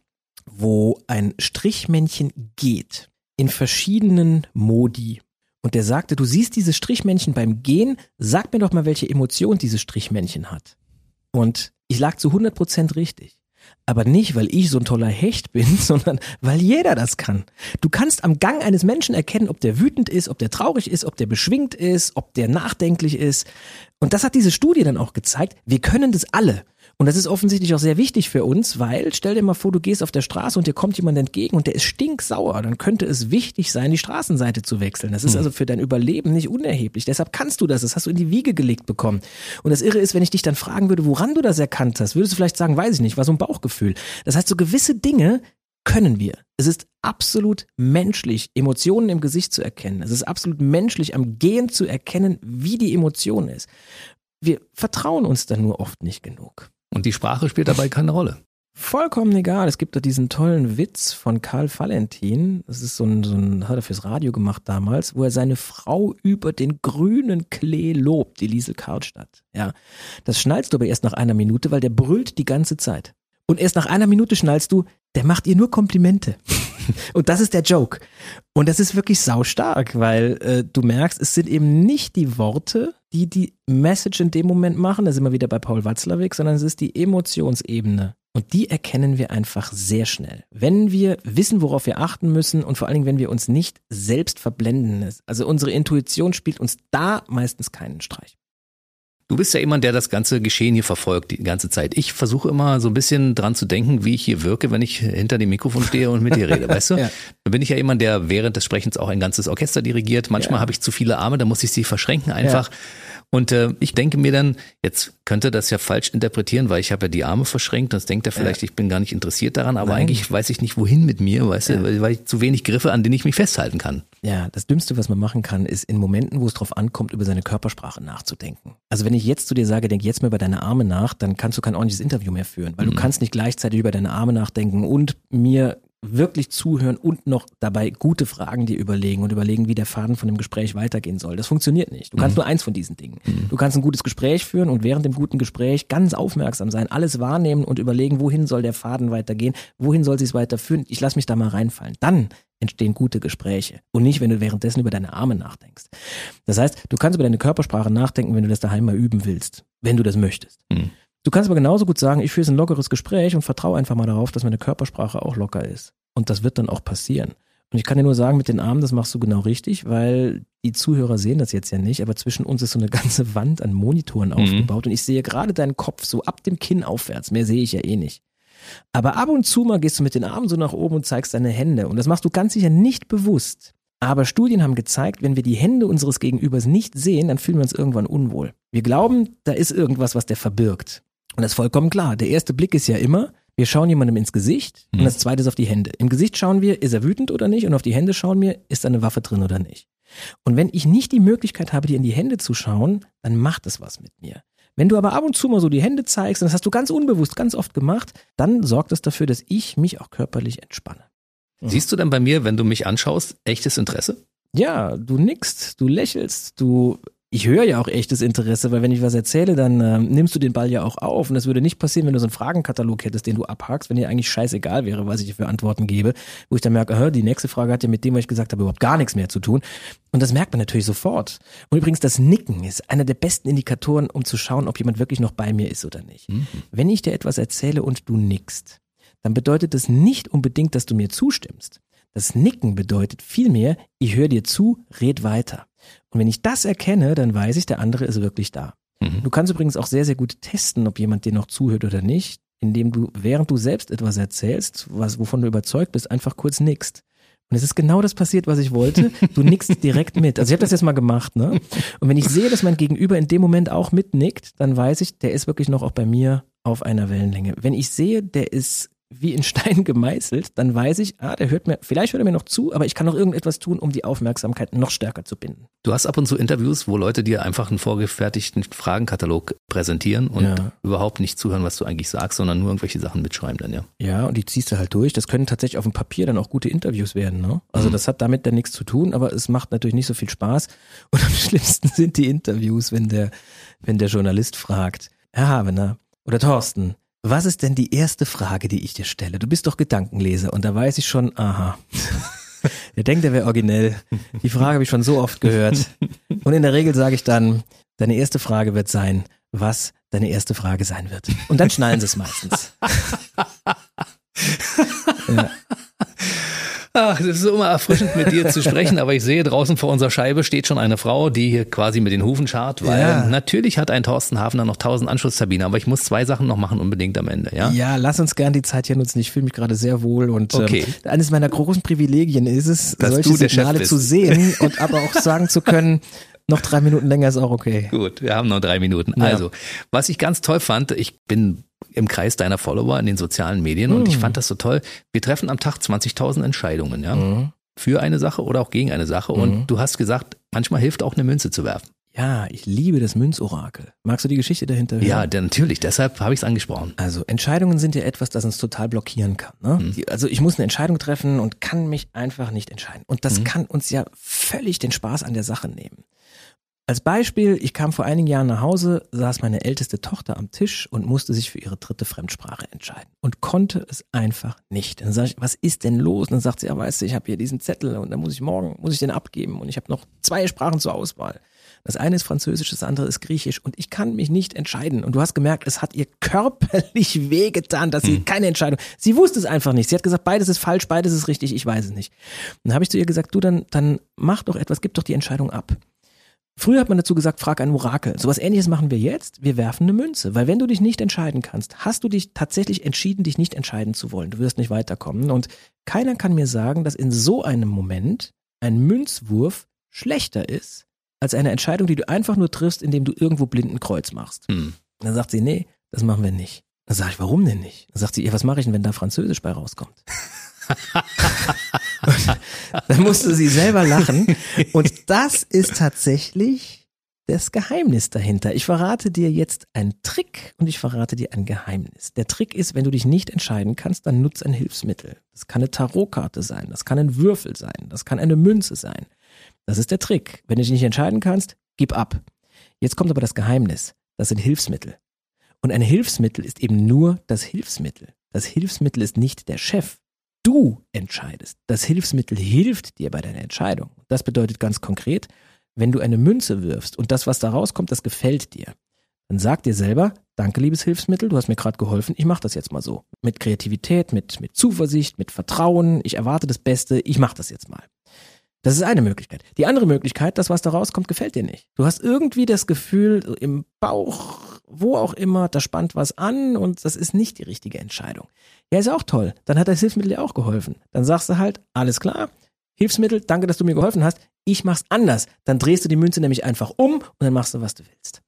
wo ein Strichmännchen geht in verschiedenen Modi. Und der sagte, du siehst dieses Strichmännchen beim Gehen, sag mir doch mal, welche Emotion dieses Strichmännchen hat. Und ich lag zu hundert Prozent richtig. Aber nicht, weil ich so ein toller Hecht bin, sondern weil jeder das kann. Du kannst am Gang eines Menschen erkennen, ob der wütend ist, ob der traurig ist, ob der beschwingt ist, ob der nachdenklich ist. Und das hat diese Studie dann auch gezeigt. Wir können das alle. Und das ist offensichtlich auch sehr wichtig für uns, weil stell dir mal vor, du gehst auf der Straße und dir kommt jemand entgegen und der ist stinksauer. Dann könnte es wichtig sein, die Straßenseite zu wechseln. Das ist also für dein Überleben nicht unerheblich. Deshalb kannst du das. Das hast du in die Wiege gelegt bekommen. Und das Irre ist, wenn ich dich dann fragen würde, woran du das erkannt hast, würdest du vielleicht sagen, weiß ich nicht, war so ein Bauchgefühl. Das heißt, so gewisse Dinge können wir. Es ist absolut menschlich, Emotionen im Gesicht zu erkennen. Es ist absolut menschlich, am Gehen zu erkennen, wie die Emotion ist. Wir vertrauen uns dann nur oft nicht genug. Und die Sprache spielt dabei keine Rolle. Vollkommen egal. Es gibt da diesen tollen Witz von Karl Valentin. Das ist so ein, so ein, hat er fürs Radio gemacht damals, wo er seine Frau über den grünen Klee lobt, die Liesel Karlstadt. Ja. Das schnallst du aber erst nach einer Minute, weil der brüllt die ganze Zeit. Und erst nach einer Minute schnallst du, der macht ihr nur Komplimente. Und das ist der Joke. Und das ist wirklich saustark, weil äh, du merkst, es sind eben nicht die Worte, die die Message in dem Moment machen, da sind wir wieder bei Paul Watzlawick, sondern es ist die Emotionsebene. Und die erkennen wir einfach sehr schnell. Wenn wir wissen, worauf wir achten müssen und vor allen Dingen, wenn wir uns nicht selbst verblenden. Also unsere Intuition spielt uns da meistens keinen Streich. Du bist ja jemand, der das ganze Geschehen hier verfolgt, die ganze Zeit. Ich versuche immer so ein bisschen dran zu denken, wie ich hier wirke, wenn ich hinter dem Mikrofon stehe und mit dir rede, weißt du? Ja. Da bin ich ja jemand, der während des Sprechens auch ein ganzes Orchester dirigiert. Manchmal ja. habe ich zu viele Arme, da muss ich sie verschränken einfach. Ja. Und äh, ich denke mir dann, jetzt könnte das ja falsch interpretieren, weil ich habe ja die Arme verschränkt, das denkt er vielleicht, ja. ich bin gar nicht interessiert daran, aber Nein. eigentlich weiß ich nicht, wohin mit mir, weißt ja. du, weil, weil ich zu wenig Griffe, an denen ich mich festhalten kann. Ja, das Dümmste, was man machen kann, ist in Momenten, wo es drauf ankommt, über seine Körpersprache nachzudenken. Also wenn ich jetzt zu dir sage, denk jetzt mal über deine Arme nach, dann kannst du kein ordentliches Interview mehr führen, weil mhm. du kannst nicht gleichzeitig über deine Arme nachdenken und mir wirklich zuhören und noch dabei gute Fragen dir überlegen und überlegen, wie der Faden von dem Gespräch weitergehen soll. Das funktioniert nicht. Du kannst mhm. nur eins von diesen Dingen. Mhm. Du kannst ein gutes Gespräch führen und während dem guten Gespräch ganz aufmerksam sein, alles wahrnehmen und überlegen, wohin soll der Faden weitergehen, wohin soll sie es weiterführen. Ich lass mich da mal reinfallen. Dann entstehen gute Gespräche und nicht, wenn du währenddessen über deine Arme nachdenkst. Das heißt, du kannst über deine Körpersprache nachdenken, wenn du das daheim mal üben willst, wenn du das möchtest. Mhm. Du kannst aber genauso gut sagen, ich führe ein lockeres Gespräch und vertraue einfach mal darauf, dass meine Körpersprache auch locker ist. Und das wird dann auch passieren. Und ich kann dir nur sagen, mit den Armen, das machst du genau richtig, weil die Zuhörer sehen das jetzt ja nicht, aber zwischen uns ist so eine ganze Wand an Monitoren mhm. aufgebaut und ich sehe gerade deinen Kopf so ab dem Kinn aufwärts. Mehr sehe ich ja eh nicht. Aber ab und zu mal gehst du mit den Armen so nach oben und zeigst deine Hände. Und das machst du ganz sicher nicht bewusst. Aber Studien haben gezeigt, wenn wir die Hände unseres Gegenübers nicht sehen, dann fühlen wir uns irgendwann unwohl. Wir glauben, da ist irgendwas, was der verbirgt. Und das ist vollkommen klar. Der erste Blick ist ja immer, Wir schauen jemandem ins Gesicht Mhm. und das zweite ist auf die Hände. Im Gesicht schauen wir, ist er wütend oder nicht, und auf die Hände schauen wir, ist da eine Waffe drin oder nicht. Und wenn ich nicht die Möglichkeit habe, dir in die Hände zu schauen, dann macht es was mit mir. Wenn du aber ab und zu mal so die Hände zeigst, und das hast du ganz unbewusst ganz oft gemacht, dann sorgt das dafür, dass ich mich auch körperlich entspanne. Siehst du denn bei mir, wenn du mich anschaust, echtes Interesse? Ja, du nickst, du lächelst, du... Ich höre ja auch echtes Interesse, weil wenn ich was erzähle, dann ähm, nimmst du den Ball ja auch auf. Und das würde nicht passieren, wenn du so einen Fragenkatalog hättest, den du abhakst, wenn dir eigentlich scheißegal wäre, was ich dir für Antworten gebe, wo ich dann merke, aha, die nächste Frage hat ja mit dem, was ich gesagt habe, überhaupt gar nichts mehr zu tun. Und das merkt man natürlich sofort. Und übrigens, das Nicken ist einer der besten Indikatoren, um zu schauen, ob jemand wirklich noch bei mir ist oder nicht. Mhm. Wenn ich dir etwas erzähle und du nickst, dann bedeutet das nicht unbedingt, dass du mir zustimmst. Das Nicken bedeutet vielmehr, ich höre dir zu, red weiter. Und wenn ich das erkenne, dann weiß ich, der andere ist wirklich da. Mhm. Du kannst übrigens auch sehr, sehr gut testen, ob jemand dir noch zuhört oder nicht, indem du, während du selbst etwas erzählst, was, wovon du überzeugt bist, einfach kurz nickst. Und es ist genau das passiert, was ich wollte. Du nickst direkt mit. Also ich habe das jetzt mal gemacht, ne? Und wenn ich sehe, dass mein Gegenüber in dem Moment auch mitnickt, dann weiß ich, der ist wirklich noch auch bei mir auf einer Wellenlänge. Wenn ich sehe, der ist wie in Stein gemeißelt, dann weiß ich, ah, der hört mir, vielleicht hört er mir noch zu, aber ich kann noch irgendetwas tun, um die Aufmerksamkeit noch stärker zu binden. Du hast ab und zu Interviews, wo Leute dir einfach einen vorgefertigten Fragenkatalog präsentieren und ja. überhaupt nicht zuhören, was du eigentlich sagst, sondern nur irgendwelche Sachen mitschreiben dann, ja. Ja, und die ziehst du halt durch. Das können tatsächlich auf dem Papier dann auch gute Interviews werden, ne? Also mhm. das hat damit dann nichts zu tun, aber es macht natürlich nicht so viel Spaß. Und am schlimmsten sind die Interviews, wenn der, wenn der Journalist fragt, Herr Havener oder Thorsten, was ist denn die erste Frage, die ich dir stelle? Du bist doch Gedankenleser und da weiß ich schon, aha, der denkt, der wäre originell. Die Frage habe ich schon so oft gehört. Und in der Regel sage ich dann, deine erste Frage wird sein, was deine erste Frage sein wird. Und dann schnallen sie es meistens. Ja. Ach, es ist immer erfrischend, mit dir zu sprechen, aber ich sehe, draußen vor unserer Scheibe steht schon eine Frau, die hier quasi mit den Hufen scharrt, weil ja. natürlich hat ein Thorsten Havener noch tausend Anschlussturbinen, aber ich muss zwei Sachen noch machen unbedingt am Ende, ja? Ja, lass uns gern die Zeit hier nutzen, ich fühle mich gerade sehr wohl und okay. ähm, eines meiner großen Privilegien ist es, dass solche du der Signale Chef zu bist. sehen und aber auch sagen zu können, noch drei Minuten länger ist auch okay. Gut, wir haben noch drei Minuten. Ja. Also, was ich ganz toll fand, ich bin im Kreis deiner Follower in den sozialen Medien mhm. und ich fand das so toll, wir treffen am Tag zwanzigtausend Entscheidungen, ja? Mhm. Für eine Sache oder auch gegen eine Sache. Und mhm. du hast gesagt, manchmal hilft auch eine Münze zu werfen. Ja, ich liebe das Münzorakel. Magst du die Geschichte dahinter hören? Ja, denn natürlich, deshalb habe ich es angesprochen. Also Entscheidungen sind ja etwas, das uns total blockieren kann. Ne? Mhm. Die, also ich muss eine Entscheidung treffen und kann mich einfach nicht entscheiden. Und das mhm. kann uns ja völlig den Spaß an der Sache nehmen. Als Beispiel, ich kam vor einigen Jahren nach Hause, saß meine älteste Tochter am Tisch und musste sich für ihre dritte Fremdsprache entscheiden und konnte es einfach nicht. Dann sage ich, was ist denn los? Und dann sagt sie, ja, weißt du, ich habe hier diesen Zettel und dann muss ich morgen, muss ich den abgeben und ich habe noch zwei Sprachen zur Auswahl. Das eine ist Französisch, das andere ist Griechisch und ich kann mich nicht entscheiden. Und du hast gemerkt, es hat ihr körperlich wehgetan, dass sie hm. keine Entscheidung, sie wusste es einfach nicht. Sie hat gesagt, beides ist falsch, beides ist richtig, ich weiß es nicht. Und dann habe ich zu ihr gesagt, du, dann, dann mach doch etwas, gib doch die Entscheidung ab. Früher hat man dazu gesagt, frag ein Orakel. So was Ähnliches machen wir jetzt. Wir werfen eine Münze. Weil wenn du dich nicht entscheiden kannst, hast du dich tatsächlich entschieden, dich nicht entscheiden zu wollen. Du wirst nicht weiterkommen. Und keiner kann mir sagen, dass in so einem Moment ein Münzwurf schlechter ist, als eine Entscheidung, die du einfach nur triffst, indem du irgendwo blind ein Kreuz machst. Hm. Dann sagt sie, nee, das machen wir nicht. Dann sage ich, warum denn nicht? Dann sagt sie, ja, was mache ich denn, wenn da Französisch bei rauskommt? Dann musste sie selber lachen und das ist tatsächlich das Geheimnis dahinter. Ich verrate dir jetzt einen Trick und ich verrate dir ein Geheimnis. Der Trick ist, wenn du dich nicht entscheiden kannst, dann nutz ein Hilfsmittel. Das kann eine Tarotkarte sein, das kann ein Würfel sein, das kann eine Münze sein. Das ist der Trick. Wenn du dich nicht entscheiden kannst, gib ab. Jetzt kommt aber das Geheimnis. Das sind Hilfsmittel. Und ein Hilfsmittel ist eben nur das Hilfsmittel. Das Hilfsmittel ist nicht der Chef. Du entscheidest. Das Hilfsmittel hilft dir bei deiner Entscheidung. Das bedeutet ganz konkret, wenn du eine Münze wirfst und das, was da rauskommt, das gefällt dir, dann sag dir selber, danke, liebes Hilfsmittel, du hast mir gerade geholfen, ich mache das jetzt mal so. Mit Kreativität, mit, mit Zuversicht, mit Vertrauen, ich erwarte das Beste, ich mache das jetzt mal. Das ist eine Möglichkeit. Die andere Möglichkeit, das, was da rauskommt, gefällt dir nicht. Du hast irgendwie das Gefühl im Bauch, wo auch immer, da spannt was an und das ist nicht die richtige Entscheidung. Ja, ist auch toll. Dann hat das Hilfsmittel dir auch geholfen. Dann sagst du halt, alles klar, Hilfsmittel, danke, dass du mir geholfen hast, ich mach's anders. Dann drehst du die Münze nämlich einfach um und dann machst du, was du willst.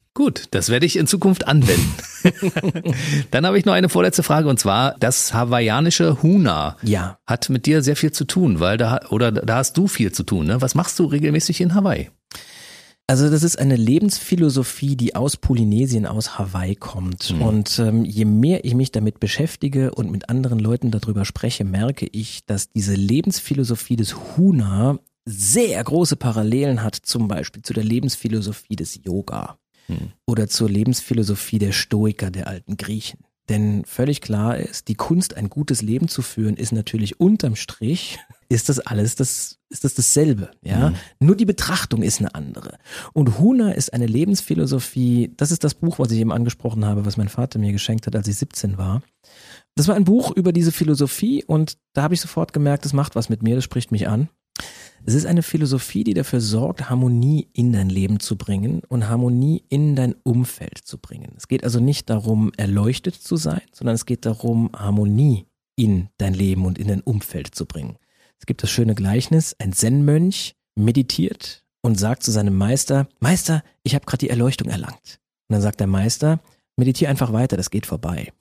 Gut, das werde ich in Zukunft anwenden. Dann habe ich noch eine vorletzte Frage und zwar das hawaiianische Huna. Ja. Hat mit dir sehr viel zu tun, weil da oder da hast du viel zu tun, ne? Was machst du regelmäßig in Hawaii? Also das ist eine Lebensphilosophie, die aus Polynesien, aus Hawaii kommt. Mhm. Und ähm, je mehr ich mich damit beschäftige und mit anderen Leuten darüber spreche, merke ich, dass diese Lebensphilosophie des Huna sehr große Parallelen hat, zum Beispiel zu der Lebensphilosophie des Yoga mhm. oder zur Lebensphilosophie der Stoiker, der alten Griechen. Denn völlig klar ist, die Kunst, ein gutes Leben zu führen, ist natürlich unterm Strich, ist das alles, das, ist das dasselbe, ja. Mhm. Nur die Betrachtung ist eine andere. Und Huna ist eine Lebensphilosophie, das ist das Buch, was ich eben angesprochen habe, was mein Vater mir geschenkt hat, als ich siebzehn war. Das war ein Buch über diese Philosophie und da habe ich sofort gemerkt, das macht was mit mir, das spricht mich an. Es ist eine Philosophie, die dafür sorgt, Harmonie in dein Leben zu bringen und Harmonie in dein Umfeld zu bringen. Es geht also nicht darum, erleuchtet zu sein, sondern es geht darum, Harmonie in dein Leben und in dein Umfeld zu bringen. Es gibt das schöne Gleichnis, ein Zen-Mönch meditiert und sagt zu seinem Meister, Meister, ich habe gerade die Erleuchtung erlangt. Und dann sagt der Meister, meditiere einfach weiter, das geht vorbei.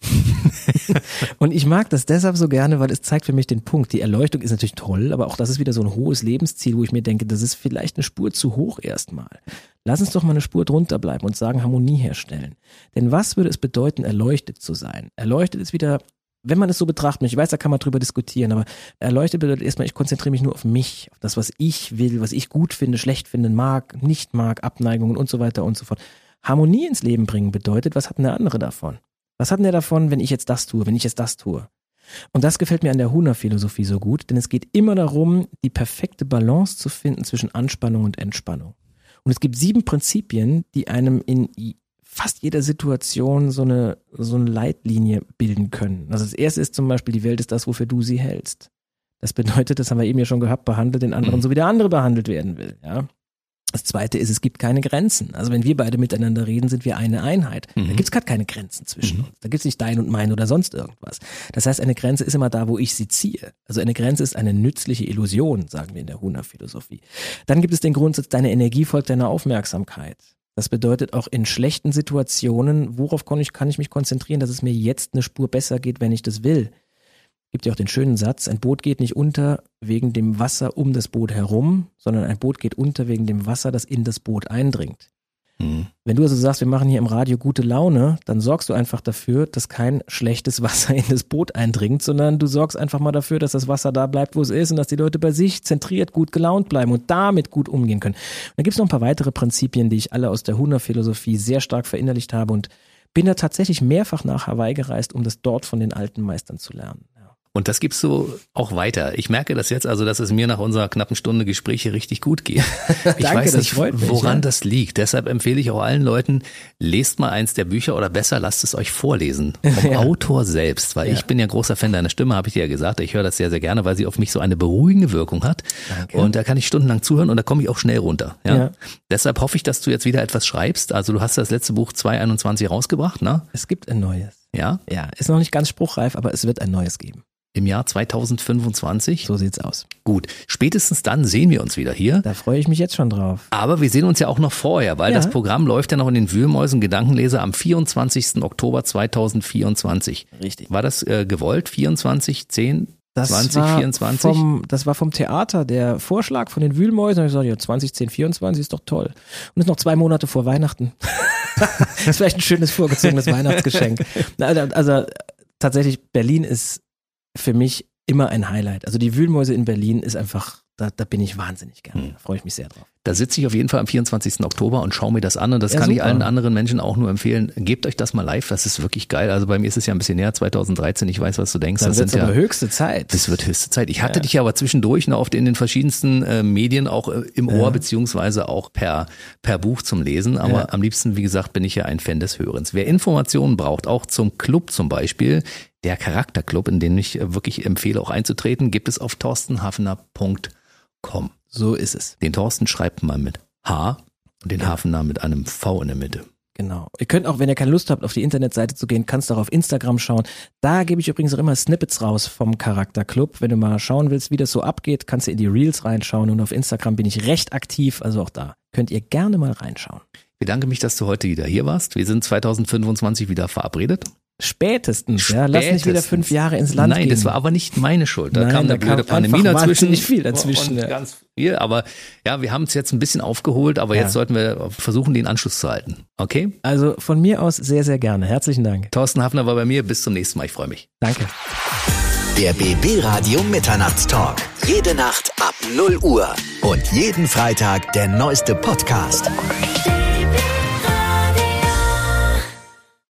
Und ich mag das deshalb so gerne, weil es zeigt für mich den Punkt. Die Erleuchtung ist natürlich toll, aber auch das ist wieder so ein hohes Lebensziel, wo ich mir denke, das ist vielleicht eine Spur zu hoch erstmal. Lass uns doch mal eine Spur drunter bleiben und sagen, Harmonie herstellen. Denn was würde es bedeuten, erleuchtet zu sein? Erleuchtet ist wieder, wenn man es so betrachtet, ich weiß, da kann man drüber diskutieren, aber erleuchtet bedeutet erstmal, ich konzentriere mich nur auf mich, auf das, was ich will, was ich gut finde, schlecht finde, mag, nicht mag, Abneigungen und so weiter und so fort. Harmonie ins Leben bringen bedeutet, was hat denn der andere davon? Was hat denn der davon, wenn ich jetzt das tue, wenn ich jetzt das tue? Und das gefällt mir an der Huna-Philosophie so gut, denn es geht immer darum, die perfekte Balance zu finden zwischen Anspannung und Entspannung. Und es gibt sieben Prinzipien, die einem in fast jeder Situation so eine, so eine Leitlinie bilden können. Also das erste ist zum Beispiel, die Welt ist das, wofür du sie hältst. Das bedeutet, das haben wir eben ja schon gehabt, behandelt den anderen so, wie der andere behandelt werden will, ja. Das zweite ist, es gibt keine Grenzen. Also wenn wir beide miteinander reden, sind wir eine Einheit. Mhm. Da gibt es gerade keine Grenzen zwischen mhm. uns. Da gibt es nicht dein und mein oder sonst irgendwas. Das heißt, eine Grenze ist immer da, wo ich sie ziehe. Also eine Grenze ist eine nützliche Illusion, sagen wir in der Huna-Philosophie. Dann gibt es den Grundsatz, deine Energie folgt deiner Aufmerksamkeit. Das bedeutet auch in schlechten Situationen, worauf kann ich, kann ich mich konzentrieren, dass es mir jetzt eine Spur besser geht, wenn ich das will. Gibt ja auch den schönen Satz, ein Boot geht nicht unter wegen dem Wasser um das Boot herum, sondern ein Boot geht unter wegen dem Wasser, das in das Boot eindringt. Mhm. Wenn du also sagst, wir machen hier im Radio gute Laune, dann sorgst du einfach dafür, dass kein schlechtes Wasser in das Boot eindringt, sondern du sorgst einfach mal dafür, dass das Wasser da bleibt, wo es ist und dass die Leute bei sich zentriert gut gelaunt bleiben und damit gut umgehen können. Und dann gibt es noch ein paar weitere Prinzipien, die ich alle aus der Huna-Philosophie sehr stark verinnerlicht habe und bin da tatsächlich mehrfach nach Hawaii gereist, um das dort von den alten Meistern zu lernen. Und das gibst du auch weiter. Ich merke das jetzt also, dass es mir nach unserer knappen Stunde Gespräche richtig gut geht. Ich Danke, weiß nicht, mich, woran ja. das liegt. Deshalb empfehle ich auch allen Leuten, lest mal eins der Bücher oder besser, lasst es euch vorlesen. Vom ja. Autor selbst. Weil ja. ich bin ja großer Fan deiner Stimme, habe ich dir ja gesagt. Ich höre das sehr, sehr gerne, weil sie auf mich so eine beruhigende Wirkung hat. Danke. Und da kann ich stundenlang zuhören und da komme ich auch schnell runter. Ja? Ja. Deshalb hoffe ich, dass du jetzt wieder etwas schreibst. Also du hast das letzte Buch zwanzig einundzwanzig rausgebracht, ne? Es gibt ein neues. Ja? Ja, ist noch nicht ganz spruchreif, aber es wird ein neues geben. Im Jahr zweitausendfünfundzwanzig. So sieht's aus. Gut, spätestens dann sehen wir uns wieder hier. Da freue ich mich jetzt schon drauf. Aber wir sehen uns ja auch noch vorher, weil ja. das Programm läuft ja noch in den Wühlmäusen Gedankenleser am vierundzwanzigsten Oktober zweitausendvierundzwanzig. Richtig. War das äh, gewollt? vierundzwanzig, zehn, das zwanzig, war vierundzwanzig? Vom, das war vom Theater der Vorschlag von den Wühlmäusen. Da habe ich gesagt, ja, zwanzig, zehn, vierundzwanzig ist doch toll. Und ist noch zwei Monate vor Weihnachten. Das ist vielleicht ein schönes vorgezogenes Weihnachtsgeschenk. Also, also tatsächlich, Berlin ist für mich immer ein Highlight. Also die Wühlmäuse in Berlin ist einfach, da, da bin ich wahnsinnig gerne. Hm. Da freue ich mich sehr drauf. Da sitze ich auf jeden Fall am vierundzwanzigsten Oktober und schaue mir das an und das ja, kann super. Ich allen anderen Menschen auch nur empfehlen. Gebt euch das mal live, das ist wirklich geil. Also bei mir ist es ja ein bisschen näher, zweitausenddreizehn, ich weiß, was du denkst. Dann das wird's sind aber ja höchste Zeit. Das wird höchste Zeit. Ich hatte ja. dich ja aber zwischendurch noch oft in den verschiedensten äh, Medien auch äh, im Ohr, ja. beziehungsweise auch per, per Buch zum Lesen. Aber ja. am liebsten, wie gesagt, bin ich ja ein Fan des Hörens. Wer Informationen braucht, auch zum Club zum Beispiel, der Charakterclub, in den ich wirklich empfehle, auch einzutreten, gibt es auf torsten hafener punkt com. So ist es. Den Thorsten schreibt man mit H und den ja. Hafener mit einem V in der Mitte. Genau. Ihr könnt auch, wenn ihr keine Lust habt, auf die Internetseite zu gehen, kannst du auch auf Instagram schauen. Da gebe ich übrigens auch immer Snippets raus vom Charakterclub. Wenn du mal schauen willst, wie das so abgeht, kannst du in die Reels reinschauen und auf Instagram bin ich recht aktiv, also auch da könnt ihr gerne mal reinschauen. bedanke mich, dass du heute wieder hier warst. Wir sind zweitausendfünfundzwanzig wieder verabredet. Spätestens, Spätestens, ja. Lass nicht wieder fünf Jahre ins Land Nein, gehen. Nein, das war aber nicht meine Schuld. Da Nein, kam eine da blöde kam Pandemie dazwischen. Nicht viel dazwischen. Und ja. ganz viel, aber ja, wir haben es jetzt ein bisschen aufgeholt, aber ja. jetzt sollten wir versuchen, den Anschluss zu halten. Okay? Also von mir aus sehr, sehr gerne. Herzlichen Dank. Thorsten Hafner war bei mir. Bis zum nächsten Mal. Ich freue mich. Danke. Der B B Radio Mitternachtstalk. Jede Nacht ab null Uhr. Und jeden Freitag der neueste Podcast.